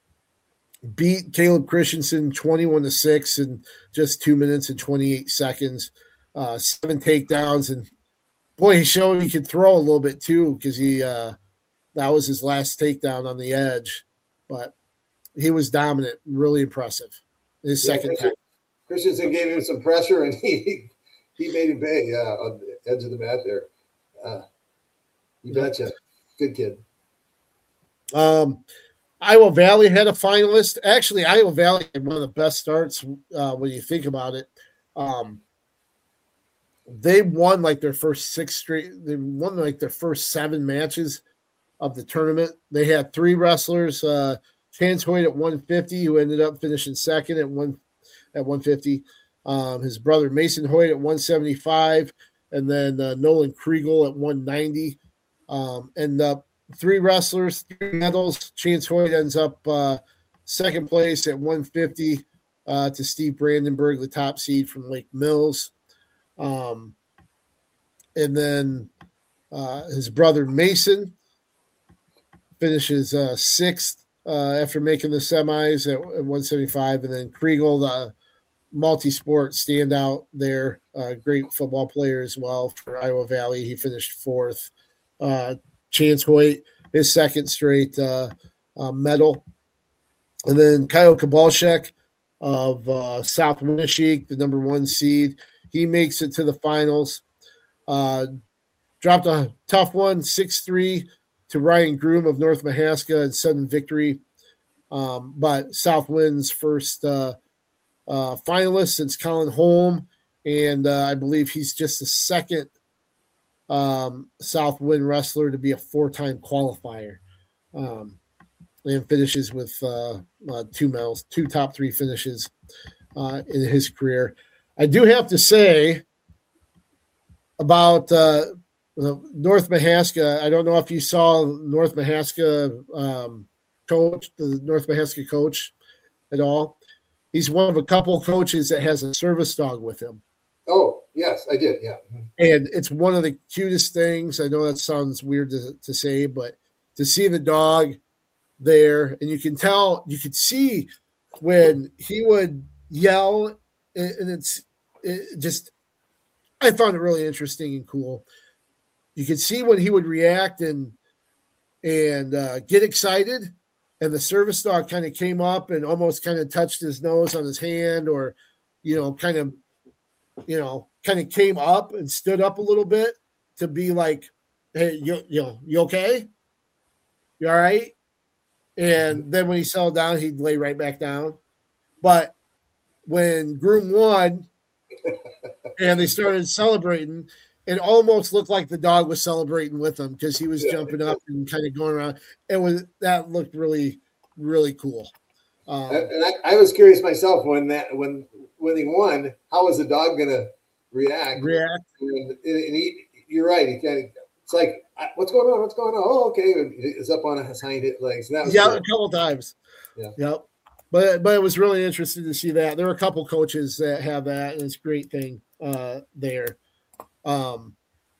beat Caleb Christensen twenty-one to six in just two minutes and twenty-eight seconds. Uh, seven takedowns, and boy, he showed he could throw a little bit too, because he uh, that was his last takedown on the edge. But he was dominant, really impressive. His yeah, second time. Christensen gave him some pressure, and he he made him pay. Yeah, on the edge of the mat there. Uh, you betcha. Good kid. Um, Iowa Valley had a finalist. Actually, Iowa Valley had one of the best starts uh, when you think about it. Um, they won like their first six straight. They won like their first seven matches of the tournament. They had three wrestlers. Uh, Chance Hoyt at one fifty, who ended up finishing second at one at one fifty. Um, his brother Mason Hoyt at one seventy-five, and then uh, Nolan Kriegel at one ninety. Um, end up three wrestlers, three medals. Chance Hoyt ends up uh, second place at one fifty uh, to Steve Brandenburg, the top seed from Lake Mills. Um, and then uh, his brother Mason finishes uh, sixth uh, after making the semis at, at one seventy-five. And then Kriegel, the multi-sport standout there, uh, great football player as well for Iowa Valley. He finished fourth. Uh, Chance Hoyt, his second straight uh, uh, medal. And then Kyle Kabalchek of uh, South Winneshiek, the number one seed, he makes it to the finals. Uh, dropped a tough one, six three to Ryan Groom of North Mahaska in sudden victory. Um, but South wins first uh, uh, finalist since Colin Holm, and uh, I believe he's just the second um, South win wrestler to be a four-time qualifier, um, and finishes with uh, uh, two medals, two top three finishes uh, in his career. I do have to say about uh, North Mahaska. I don't know if you saw North Mahaska um, coach, the North Mahaska coach at all. He's one of a couple coaches that has a service dog with him. Oh, yes, I did. Yeah. And it's one of the cutest things. I know that sounds weird to, to say, but to see the dog there, and you can tell, you could see when he would yell, and it's it just, I found it really interesting and cool. You could see when he would react and, and uh, get excited, and the service dog kind of came up and almost kind of touched his nose on his hand, or, you know, kind of, you know, kind of came up and stood up a little bit to be like, hey, you, you know, you okay? You all right? And then when he settled down, he'd lay right back down. But when Groom won and they started celebrating, it almost looked like the dog was celebrating with them, because he was yeah. jumping up and kind of going around. It was, that looked really, really cool. Um, and I, I was curious myself when that, when, when he won, how was the dog going to react? React. And, and he, you're right. He kind of, it's like, what's going on? What's going on? Oh, okay. It's up on his hind legs. And that was yeah, cool. a couple times. Yeah. Yep. But but it was really interesting to see that. There are a couple coaches that have that, and it's a great thing uh, there. Um,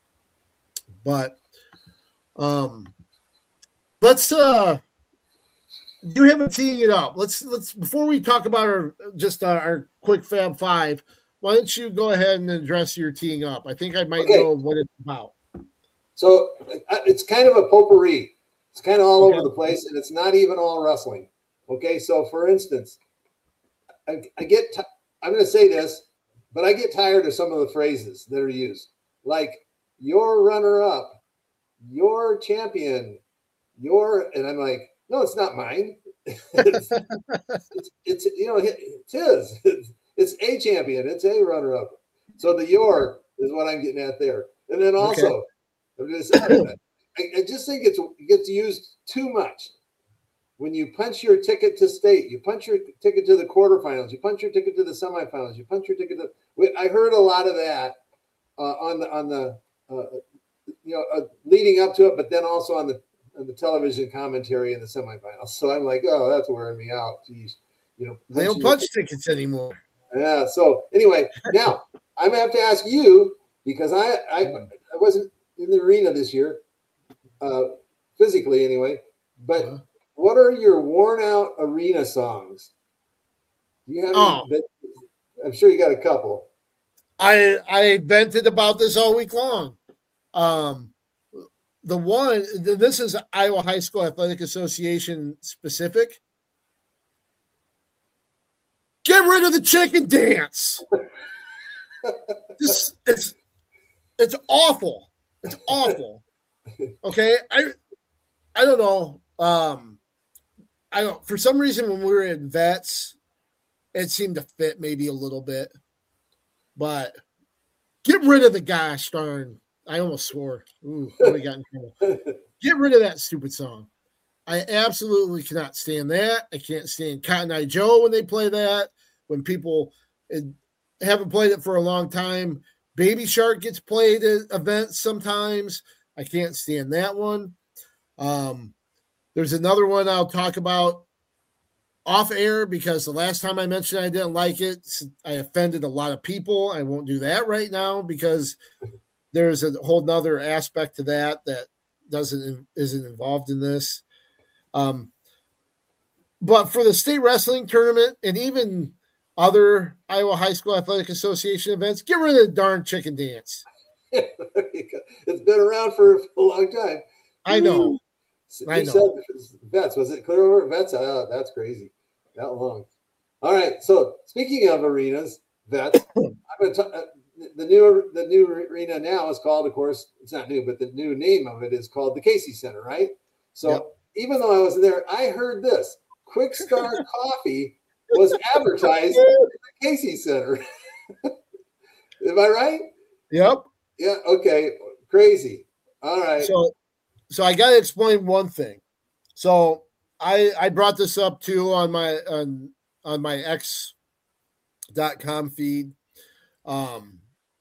but um, let's uh, you haven't teeing it up. Let's let's before we talk about our just our, our quick Fab Five. Why don't you go ahead and address your teeing up? I think I might okay. know what it's about. So it's kind of a potpourri. It's kind of all okay. over the place, and it's not even all wrestling. Okay, so for instance, I, I get t- I'm going to say this, but I get tired of some of the phrases that are used, like "your runner-up," "your champion," "your," and I'm like, no, it's not mine. it's, it's, it's you know it's his. It's, it's a champion. It's a runner-up. So the "your" is what I'm getting at there, and then also. Okay. I just think it's, it gets used too much. When you punch your ticket to state, you punch your ticket to the quarterfinals, you punch your ticket to the semifinals, you punch your ticket to. I heard a lot of that uh, on the on the uh, you know uh, leading up to it, but then also on the on the television commentary in the semifinals. So I'm like, oh, that's wearing me out. Geez, you know, they don't punch tickets anymore. Yeah. So anyway, now I'm gonna have to ask you because I I, I wasn't in the arena this year, uh, physically anyway. But Uh-huh. what are your worn out arena songs? Do you have? Oh. Any, I'm sure you got a couple. I I vented about this all week long. Um, the one this is Iowa High School Athletic Association specific. Get rid of the chicken dance. This it's it's awful. It's awful. Okay, I I don't know. Um, I don't. For some reason, when we were in vets, it seemed to fit maybe a little bit, but get rid of the gosh darn. I almost swore. Ooh, we got in trouble. Get rid of that stupid song. I absolutely cannot stand that. I can't stand Cotton Eye Joe when they play that. When people haven't played it for a long time, Baby Shark gets played at events sometimes. I can't stand that one. Um, there's another one I'll talk about off air because the last time I mentioned I didn't like it, I offended a lot of people. I won't do that right now because there's a whole nother aspect to that that doesn't isn't involved in this. Um, but for the state wrestling tournament and even other Iowa High School Athletic Association events, get rid of the darn chicken dance. It's been around for a long time. I know. You I know. said vets. Was it clear over vets? Oh, that's crazy. That long. All right. So speaking of arenas, vets, I'm going to talk. Uh, the new the new arena now is called, of course, it's not new, but the new name of it is called the Casey Center, right? So Yep. even though I was there, I heard this Quick Start Coffee was advertised at the Casey Center. Am I right? Yep. Yeah. Okay. Crazy. All right. So, so I got to explain one thing. So I I brought this up too on my on on my X dot com feed. Um,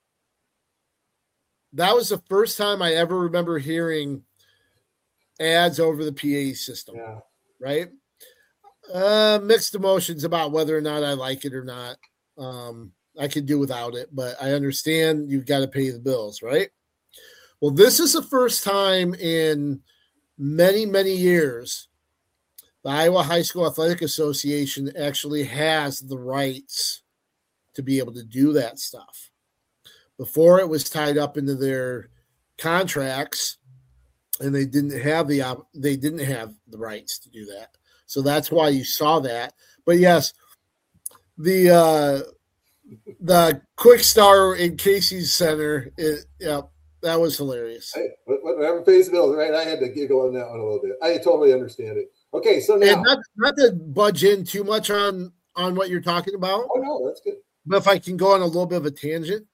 that was the first time I ever remember hearing ads over the P A system. Yeah. Right. Uh, mixed emotions about whether or not I like it or not. Um, I could do without it, but I understand you've got to pay the bills, right? Well, this is the first time in many, many years the Iowa High School Athletic Association actually has the rights to be able to do that stuff. Before it was tied up into their contracts, and they didn't have the op- they didn't have the rights to do that. So that's why you saw that. But yes, the uh, the Quick Star in Casey's Center, it, yeah, that was hilarious. Hey, whatever pays the bills, right? I had to giggle on that one a little bit. I totally understand it. Okay, so now, and not not to budge in too much on on what you're talking about. Oh no, that's good. But if I can go on a little bit of a tangent,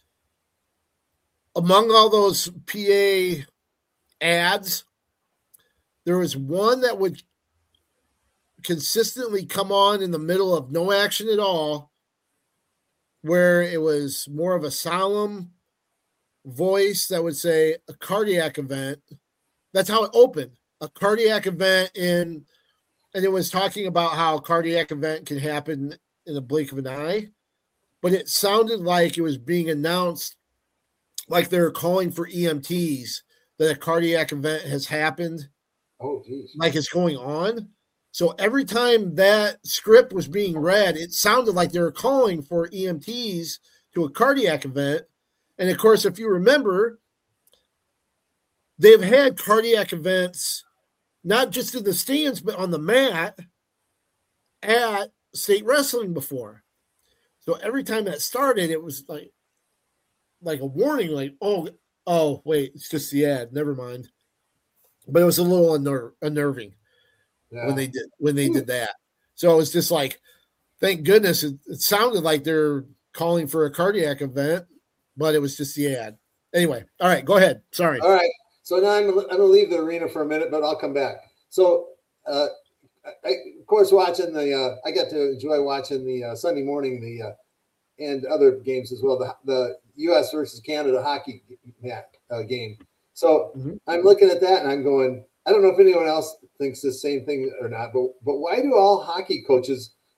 among all those P A ads, there was one that would consistently come on in the middle of no action at all, where it was more of a solemn voice that would say a cardiac event. That's how it opened, a cardiac event in, and it was talking about how a cardiac event can happen in a blink of an eye, but it sounded like it was being announced like they were calling for E M Ts that a cardiac event has happened. Oh, geez. Like it's going on. So every time that script was being read, it sounded like they were calling for E M Ts to a cardiac event. And of course, if you remember, they've had cardiac events, not just in the stands, but on the mat at state wrestling before. So every time that started, it was like, like a warning, like, oh, oh, wait, it's just the ad. Never mind. But it was a little unner- unnerving. Yeah. when they did when they did that. So it was just like, thank goodness it, it sounded like they're calling for a cardiac event, but it was just the ad. Anyway, all right, go ahead. Sorry. All right. So now I'm, I'm going to leave the arena for a minute, but I'll come back. So, uh, I, of course, watching the uh, I got to enjoy watching the uh, Sunday morning the uh, and other games as well. The, the U S versus Canada hockey uh, game. So mm-hmm. I'm looking at that and I'm going, I don't know if anyone else thinks the same thing or not, but but why do all hockey coaches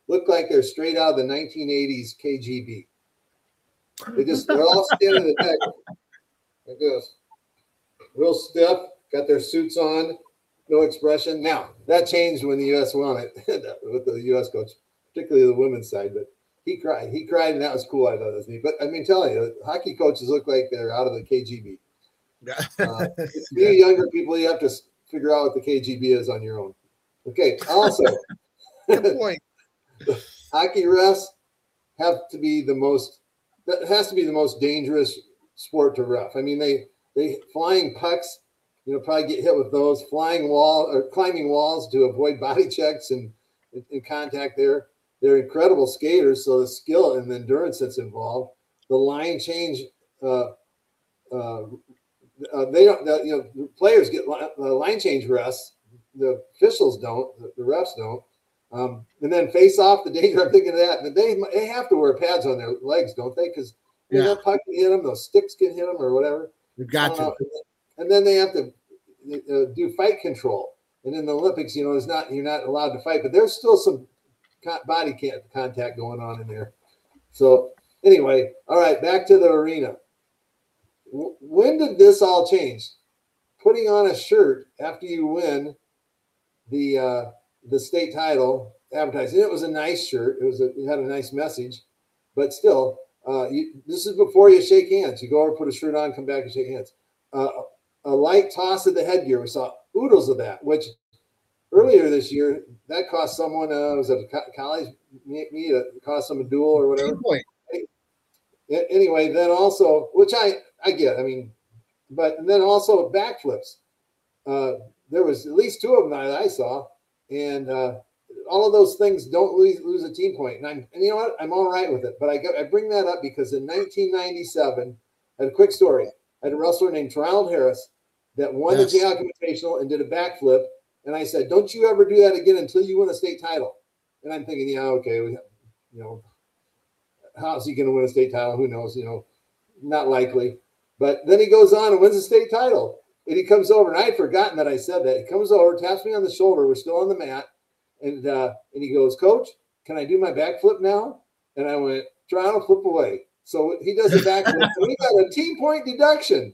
look like they're straight out of the nineteen eighties K G B. They just, they're all standing in the deck like this. Real stiff, got their suits on, no expression. Now, that changed when the U S won it with the U S coach, particularly the women's side, but he cried. He cried, and that was cool. I thought it was neat. But I mean, telling you, hockey coaches look like they're out of the K G B. Uh, you younger people, you have to figure out what the K G B is on your own. Okay, also, Good point. hockey refs have to be the most, that has to be the most dangerous sport to ref. I mean, they, they flying pucks, you know, probably get hit with those, flying wall or climbing walls to avoid body checks and, and contact there. They're incredible skaters, so the skill and the endurance that's involved. The line change, uh, uh, uh, they don't, the, you know, the players get line, uh, line change rests. The officials don't, the, the refs don't. Um, and then face off the danger. I'm thinking of that. But they, they have to wear pads on their legs, don't they? Because yeah. that puck can hit them, those sticks can hit them or whatever. You've got uh, to. And then they have to uh, do fight control. And in the Olympics, you know, it's not, you're not allowed to fight, but there's still some body contact going on in there. So anyway, all right, back to the arena. When did this all change? Putting on a shirt after you win the uh, the state title, advertising. It was a nice shirt. It was a, it had a nice message, but still, uh, you, this is before you shake hands. You go over, put a shirt on, come back and shake hands. Uh, a light toss of the headgear. We saw oodles of that, which earlier this year, that cost someone, uh, was it a college meet, it cost them a duel or whatever. Anyway, then also, which I, I get, I mean, but then also backflips. Uh, there was at least two of them that I saw, and uh, all of those things don't lose, lose a team point. And I'm, and you know what? I'm all right with it. But I, got, I bring that up because in nineteen ninety-seven, I had a quick story. I had a wrestler named Terrell Harris that won yes. the Jayhawk Invitational and did a backflip. And I said, don't you ever do that again until you win a state title. And I'm thinking, yeah, okay, we, you know, how's he going to win a state title? Who knows? You know, not likely. But then he goes on and wins a state title. And he comes over, and I had forgotten that I said that. He comes over, taps me on the shoulder. We're still on the mat. And uh, and he goes, Coach, can I do my backflip now? And I went, try to flip away. So he does a backflip. And we got a team point deduction.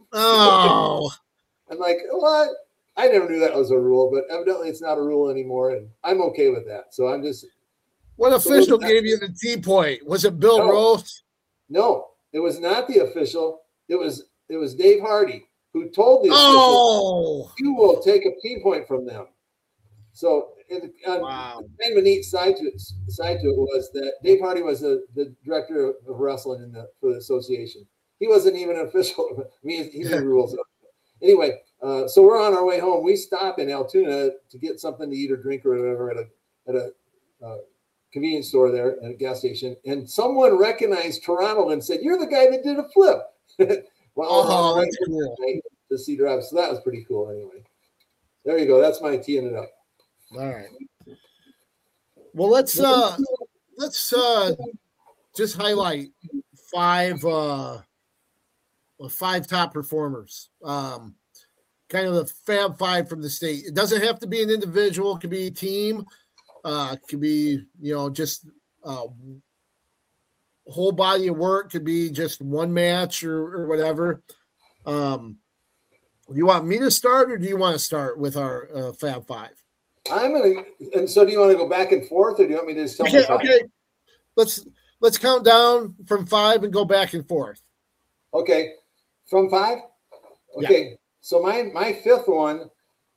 Oh. I'm like, what? I never knew that was a rule, but evidently it's not a rule anymore. And I'm okay with that. So I'm just. What official gave you the T point? Was it Bill no, Rose? No, it was not the official. It was it was Dave Hardy who told the oh. official, you will take a team point from them. So, and, um, wow. kind of a neat side to it, side to it was that Dave Hardy was the, the director of wrestling in the for the association. He wasn't even an official. I mean, he knew rules. Anyway, uh, so we're on our way home. We stop in Altoona to get something to eat or drink or whatever at a at a uh, convenience store there at a gas station, and someone recognized Toronto and said, "You're the guy that did a flip." Well, oh, right that's cool. To see drive. So that was pretty cool. Anyway, there you go. That's my teeing it up. All right. Well, let's uh let's uh just highlight five uh five top performers. Um, kind of the Fab Five from the state. It doesn't have to be an individual. It could be a team. Uh, it could be, you know, just uh, whole body of work. Could be just one match or, or whatever. Um, you want me to start, or do you want to start with our uh, Fab Five? I'm gonna. And so, do you want to go back and forth, or do you want me to just tell okay, you? Okay, let's let's count down from five and go back and forth. Okay, from five. Okay, yeah. So my my fifth one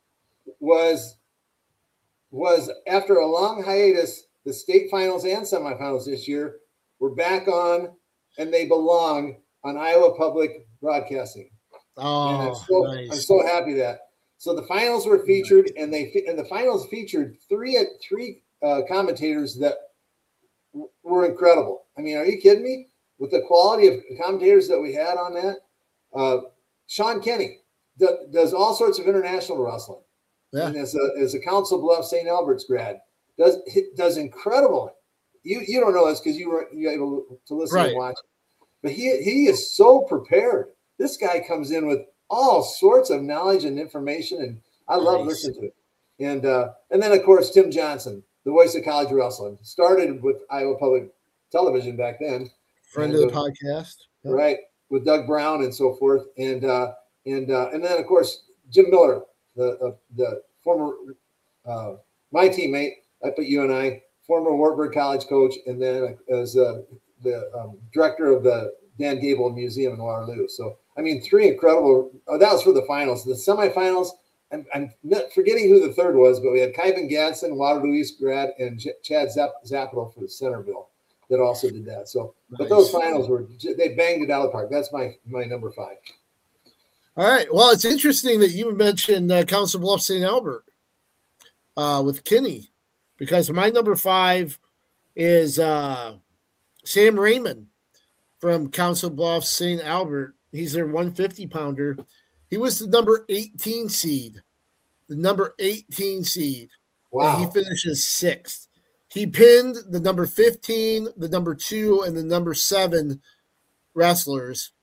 was was after a long hiatus. The state finals and semifinals this year were back on, and they belong on Iowa Public Broadcasting. Oh, and I'm so, nice. I'm so happy that. So the finals were featured, and they and the finals featured three three uh, commentators that w- were incredible. I mean, are you kidding me? With the quality of commentators that we had on that, uh, Sean Kenny do, does all sorts of international wrestling, yeah. and as a as a Council Bluffs Saint Albert's grad, does does incredible. You you don't know this because you were you able to listen right. and watch, but he he is so prepared. This guy comes in with all sorts of knowledge and information, and I love nice. listening to it. And uh, and then of course Tim Johnson, the voice of college wrestling. Started with Iowa Public Television back then. Friend and, of the uh, podcast. Yep. Right. With Doug Brown and so forth. And uh, and uh, and then, of course, Jim Miller, the uh, the former uh, my teammate up at U N I, former Wartburg College coach, and then as uh, the um, director of the Dan Gable Museum in Waterloo. So, I mean, three incredible. Oh, that was for the finals. The semifinals, I'm, I'm forgetting who the third was, but we had Kyvan Gadsden, Waterloo East grad, and J- Chad Zapp- Zapital for Centerville that also did that. So, nice. But those finals were, they banged it out of the park. That's my my number five. All right. Well, it's interesting that you mentioned uh, Council Bluffs Saint Albert uh, with Kinney, because my number five is uh, Sam Raymond from Council Bluffs Saint Albert. He's their one fifty pounder. He was the number eighteen seed, the number eighteen seed. Wow. And he finishes sixth. He pinned the number fifteen, the number two, and the number seven wrestlers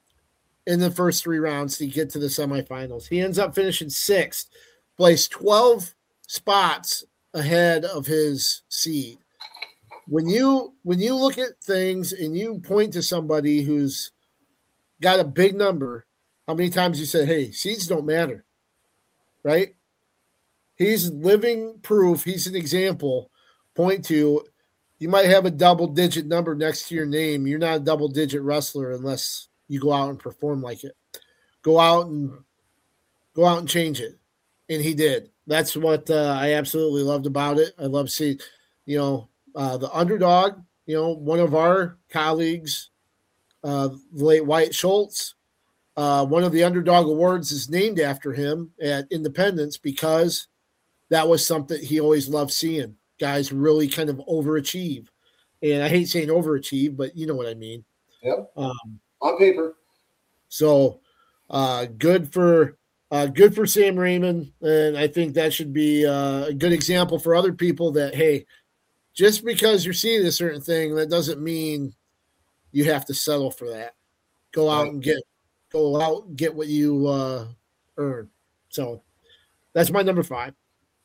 in the first three rounds to get to the semifinals. He ends up finishing sixth, placed twelve spots ahead of his seed. When you when you look at things and you point to somebody who's got a big number, how many times you said, hey, seeds don't matter, right? He's living proof. He's an example. Point to, you might have a double-digit number next to your name. You're not a double-digit wrestler unless you go out and perform like it. Go out and go out and change it. And he did. That's what uh, I absolutely loved about it. I love seeing, you know, uh, the underdog, you know, one of our colleagues, uh, the late Wyatt Schultz, uh, one of the underdog awards is named after him at Independence because that was something he always loved seeing. Guys really kind of overachieve. And I hate saying overachieve, but you know what I mean. Yep. Um, On paper. So uh, good for uh, good for Sam Raymond. And I think that should be uh, a good example for other people that, hey, just because you're seeing a certain thing, that doesn't mean you have to settle for that. Go out Right. and get go out and get what you uh, earn. So that's my number five.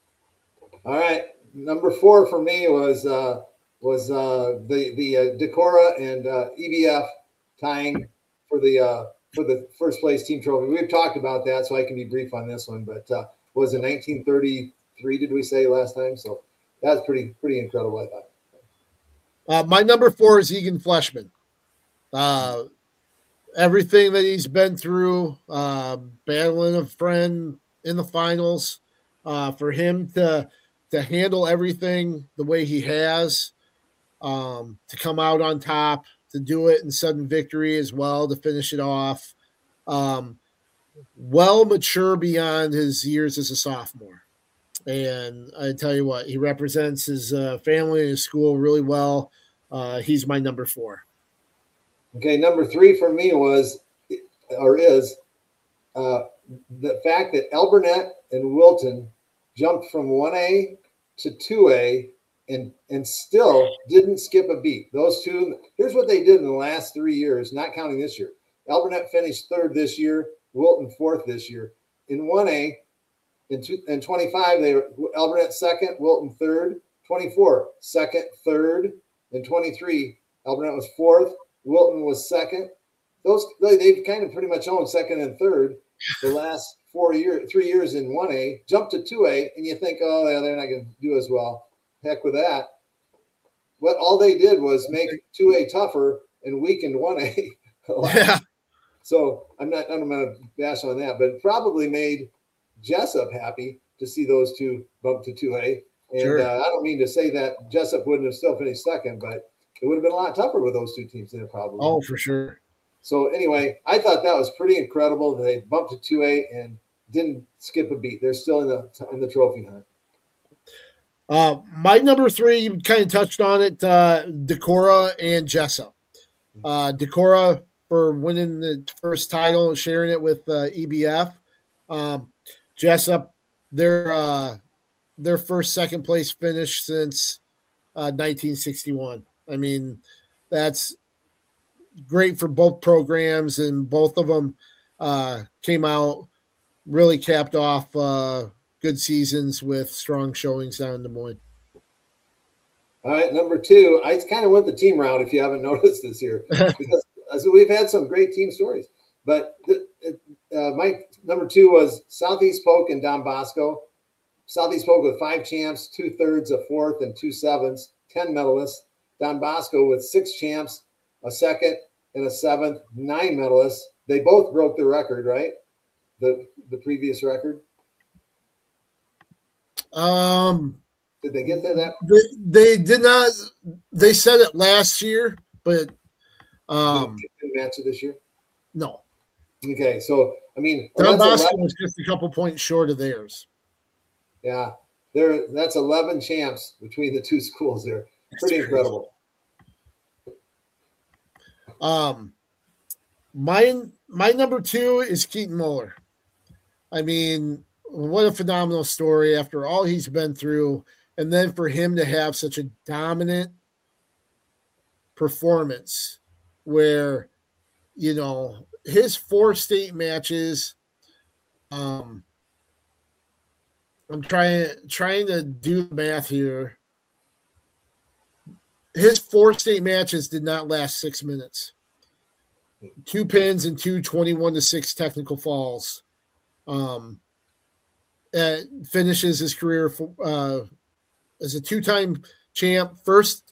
All right. Number four for me was uh, was uh, the the uh, Decorah and uh, E B F tying for the uh, for the first place team trophy. We've talked about that, so I can be brief on this one. But uh, was in nineteen thirty-three, did we say last time? So that's pretty pretty incredible, I thought. Uh, my number four is Egan Fleshman. Uh, everything that he's been through, uh, battling a friend in the finals, uh, for him to to handle everything the way he has, um, to come out on top, to do it in sudden victory as well, to finish it off. Um, well mature beyond his years as a sophomore. And I tell you what, he represents his uh, family and his school really well. Uh, he's my number four. Okay, number three for me was, or is, uh, the fact that El Burnett and Wilton jumped from one A to two A and and still didn't skip a beat. Those two, here's what they did in the last three years, not counting this year. El Burnett finished third this year, Wilton fourth this year. In one A, in, two, in twenty-five, they were El Burnett second, Wilton third. twenty-four, second, third. In twenty-three, El Burnett was fourth, Wilton was second. Those they've kind of pretty much owned second and third the last four years, three years in one A, jump to two A, and you think, oh, yeah, they're not going to do as well. Heck with that. What all they did was make two A tougher and weakened one A. Yeah. So I'm not, I'm going to bash on that, but it probably made Jessup happy to see those two bump to two A. And Sure. uh, I don't mean to say that Jessup wouldn't have still finished second, but it would have been a lot tougher with those two teams there probably. Oh, for sure. So anyway, I thought that was pretty incredible that they bumped to two A and didn't skip a beat. They're still in the in the trophy hunt. Uh, my number three, you kind of touched on it, uh, Decorah and Jessup. Uh, Decorah for winning the first title and sharing it with uh, E B F. Um, Jessup, their uh, their first second place finish since uh, nineteen sixty-one. I mean, that's great for both programs, and both of them uh, came out, really capped off uh, good seasons with strong showings down in Des Moines. All right, number two, I kind of went the team route if you haven't noticed this year, because so we've had some great team stories. But the, uh, my number two was Southeast Polk and Don Bosco. Southeast Polk with five champs, two thirds, a fourth, and two sevenths, ten medalists. Don Bosco with six champs, a second, and a seventh, nine medalists. They both broke the record, right? The the previous record. Um, did they get to that? They, they did not. They said it last year, but um, didn't match it this year. No. Okay, so I mean, Don Bosco was just a couple points short of theirs. Yeah, there. That's eleven champs between the two schools there. Pretty incredible. Um, mine, my number two is Keaton Muller. I mean, what a phenomenal story after all he's been through, and then for him to have such a dominant performance, where you know his four state matches. Um, I'm trying trying to do the math here. His four state matches did not last six minutes. Two pins and two twenty-one to six technical falls. Um, uh, finishes his career for, uh, as a two-time champ, first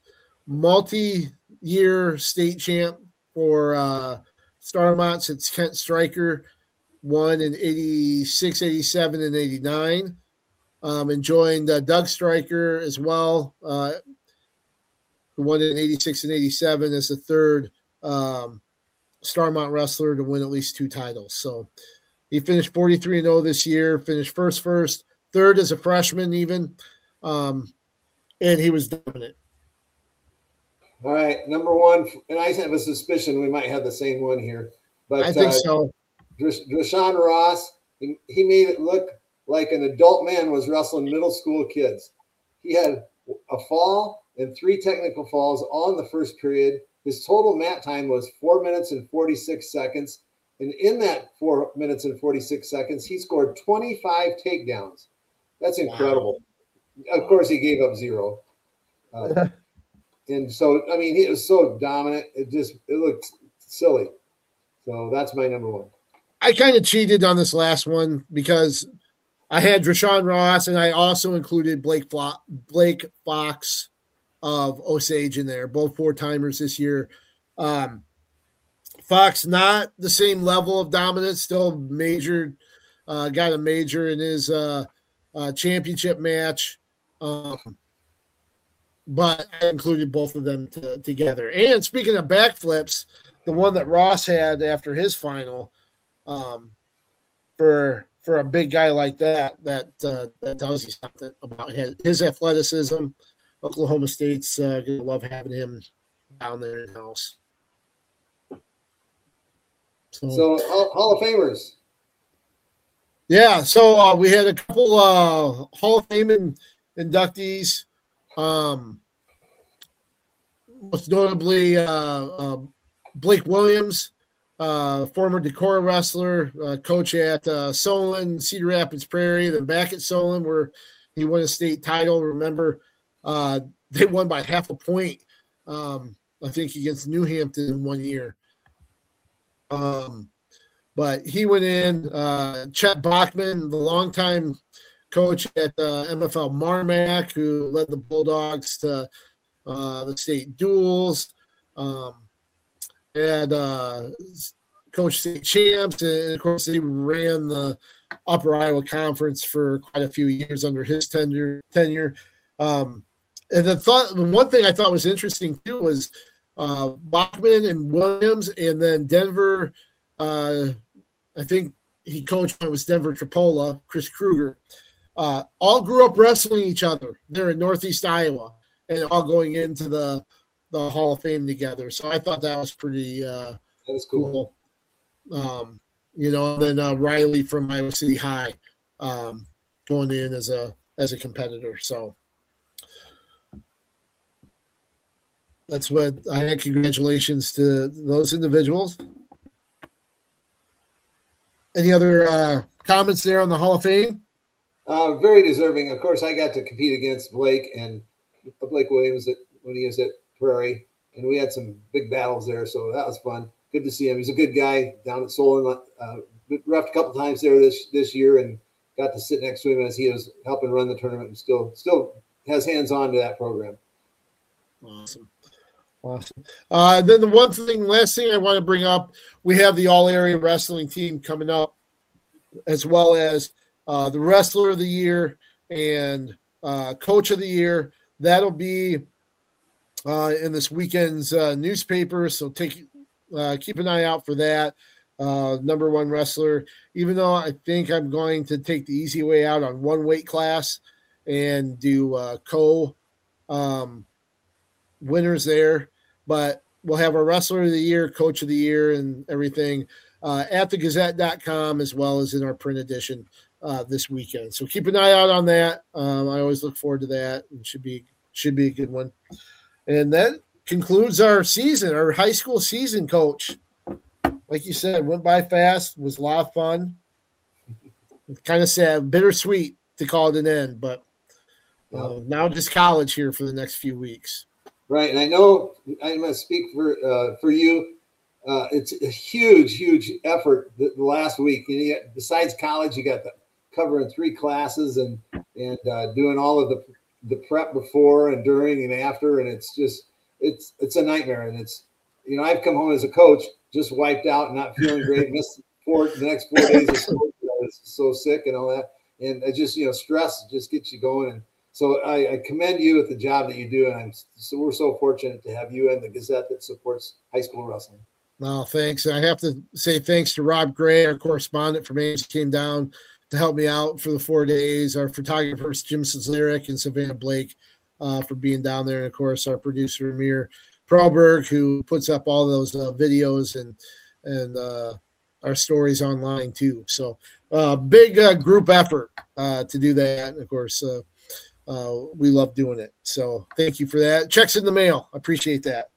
multi-year state champ for uh, Starmont since Kent Stryker won in eighty-six, eighty-seven, and eighty-nine. Um, and joined uh, Doug Stryker as well, uh, who won in eighty-six and eighty-seven as the third um, Starmont wrestler to win at least two titles. So he finished forty-three and oh this year, finished first, first, third as a freshman even, um, and he was dominant. All right, number one, and I have a suspicion we might have the same one here. But I think uh, so. Deshaun Ross, he, he made it look like an adult man was wrestling middle school kids. He had a fall and three technical falls all in the first period. His total mat time was four minutes and forty-six seconds. And in that four minutes and forty-six seconds, he scored twenty-five takedowns. That's incredible. Wow. Of course, he gave up zero. Uh, and so, I mean, he was so dominant. It just, it looked silly. So that's my number one. I kind of cheated on this last one because I had Deshaun Ross, and I also included Blake Flo- Blake Fox of Osage in there, both four-timers this year. Um, Fox, not the same level of dominance, still majored, uh, got a major in his uh, uh, championship match. Um, but I included both of them to, together. And speaking of backflips, the one that Ross had after his final, um, for for a big guy like that, that uh, that tells you something about his, his athleticism. Oklahoma State's uh, gonna love having him down there in house. So, so Hall of Famers. Yeah, so uh, we had a couple uh, Hall of Fame in, inductees. Um, most notably, uh, uh, Blake Williams, uh, former Decorah wrestler, uh, coach at uh, Solon, Cedar Rapids Prairie, then back at Solon where he won a state title. Remember, uh, they won by half a point, um, I think, against New Hampton in one year. Um, but he went in. Uh, Chet Bachman, the longtime coach at uh, M F L Marmac, who led the Bulldogs to uh, the state duels, um, and uh, coach state champs, and of course he ran the Upper Iowa Conference for quite a few years under his tenure. Tenure, um, and the thought, the one thing I thought was interesting too was uh, Bachman and Williams, and then Denver. Uh, I think he coached when it was Denver Tripola, Chris Kruger. Uh, all grew up wrestling each other. They're in Northeast Iowa, and all going into the the Hall of Fame together. So I thought that was pretty uh, that was cool. cool. Um, you know, and then uh, Riley from Iowa City High um, going in as a as a competitor. So that's what I had. Congratulations to those individuals. Any other uh, comments there on the Hall of Fame? Uh, very deserving. Of course, I got to compete against Blake, and Blake Williams at, when he was at Prairie, and we had some big battles there. So that was fun. Good to see him. He's a good guy down at Solon. Uh, reffed a couple times there this this year, and got to sit next to him as he was helping run the tournament, and still still has hands on to that program. Awesome. Awesome. Uh, then the one thing, last thing I want to bring up, we have the all area wrestling team coming up, as well as uh, the wrestler of the year and uh, coach of the year. That'll be uh, in this weekend's uh, newspaper. So take uh, keep an eye out for that. Uh, number one wrestler, even though I think I'm going to take the easy way out on one weight class and do uh, co um, winners there, but we'll have our wrestler of the year, coach of the year, and everything uh, at the gazette dot com, as well as in our print edition uh, this weekend. So keep an eye out on that. Um, I always look forward to that. It should be, should be a good one. And that concludes our season, our high school season, Coach. Like you said, went by fast, was a lot of fun. Kind of sad, bittersweet to call it an end, but uh, now just college here for the next few weeks. Right, and I know I'm going to speak for uh, for you. Uh, it's a huge, huge effort the, the last week. You know, you got, besides college, you got the covering three classes and and uh, doing all of the the prep before and during and after, and it's just it's it's a nightmare. And it's you know I've come home as a coach just wiped out, not feeling great, missed four the next four days of school. I was so sick and all that, and it just you know stress just gets you going. And so I, I commend you with the job that you do, and I'm so we're so fortunate to have you and the Gazette that supports high school wrestling. Well, thanks. I have to say thanks to Rob Gray, our correspondent from Ames, came down to help me out for the four days. Our photographers, Jim Lyric and Savannah Blake, uh, for being down there, and of course our producer Amir Pralberg, who puts up all those uh, videos and and uh, our stories online too. So uh, big uh, group effort uh, to do that. And of course, uh, uh, we love doing it. So thank you for that. Checks in the mail. I appreciate that.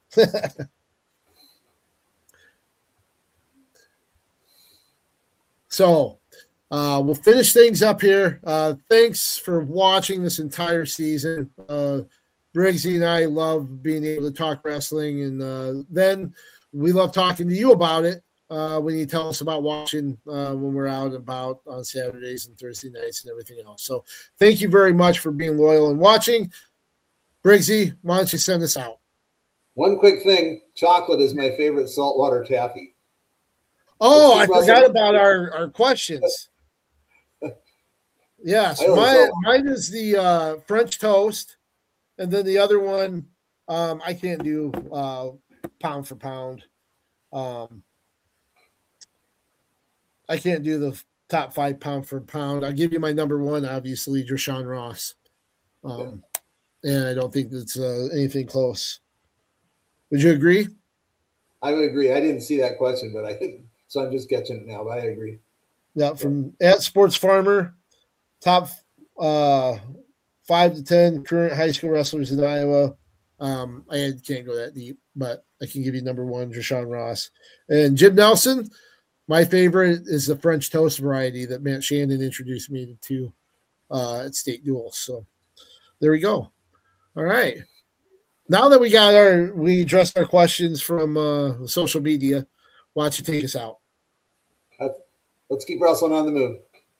So uh, we'll finish things up here. Uh, thanks for watching this entire season. Uh, Briggsy and I love being able to talk wrestling, and uh, then we love talking to you about it uh, when you tell us about watching uh, when we're out and about on Saturdays and Thursday nights and everything else. So thank you very much for being loyal and watching. Briggsy, why don't you send us out? One quick thing, chocolate is my favorite saltwater taffy. Oh, I forgot about our, our questions. Yes, mine, mine is the uh, French toast. And then the other one, um, I can't do uh, pound for pound. Um, I can't do the top five pound for pound. I'll give you my number one, obviously, Deshaun Ross. Um, and I don't think that's uh, anything close. Would you agree? I would agree. I didn't see that question, but I think so. I'm just catching it now, but I agree. Yeah, from at Sports Farmer, top uh, five to ten current high school wrestlers in Iowa. Um, I can't go that deep, but I can give you number one, Deshaun Ross. And Jim Nelson, my favorite is the French toast variety that Matt Shannon introduced me to uh, at State Duels. So there we go. All right. Now that we got our, we addressed our questions from uh, social media, why don't you take us out? Let's keep wrestling on the move.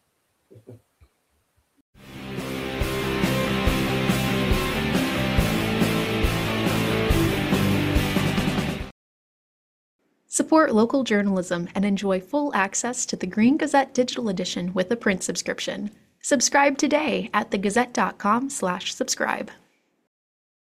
Support local journalism and enjoy full access to the Green Gazette digital edition with a print subscription. Subscribe today at the gazette dot com slash subscribe.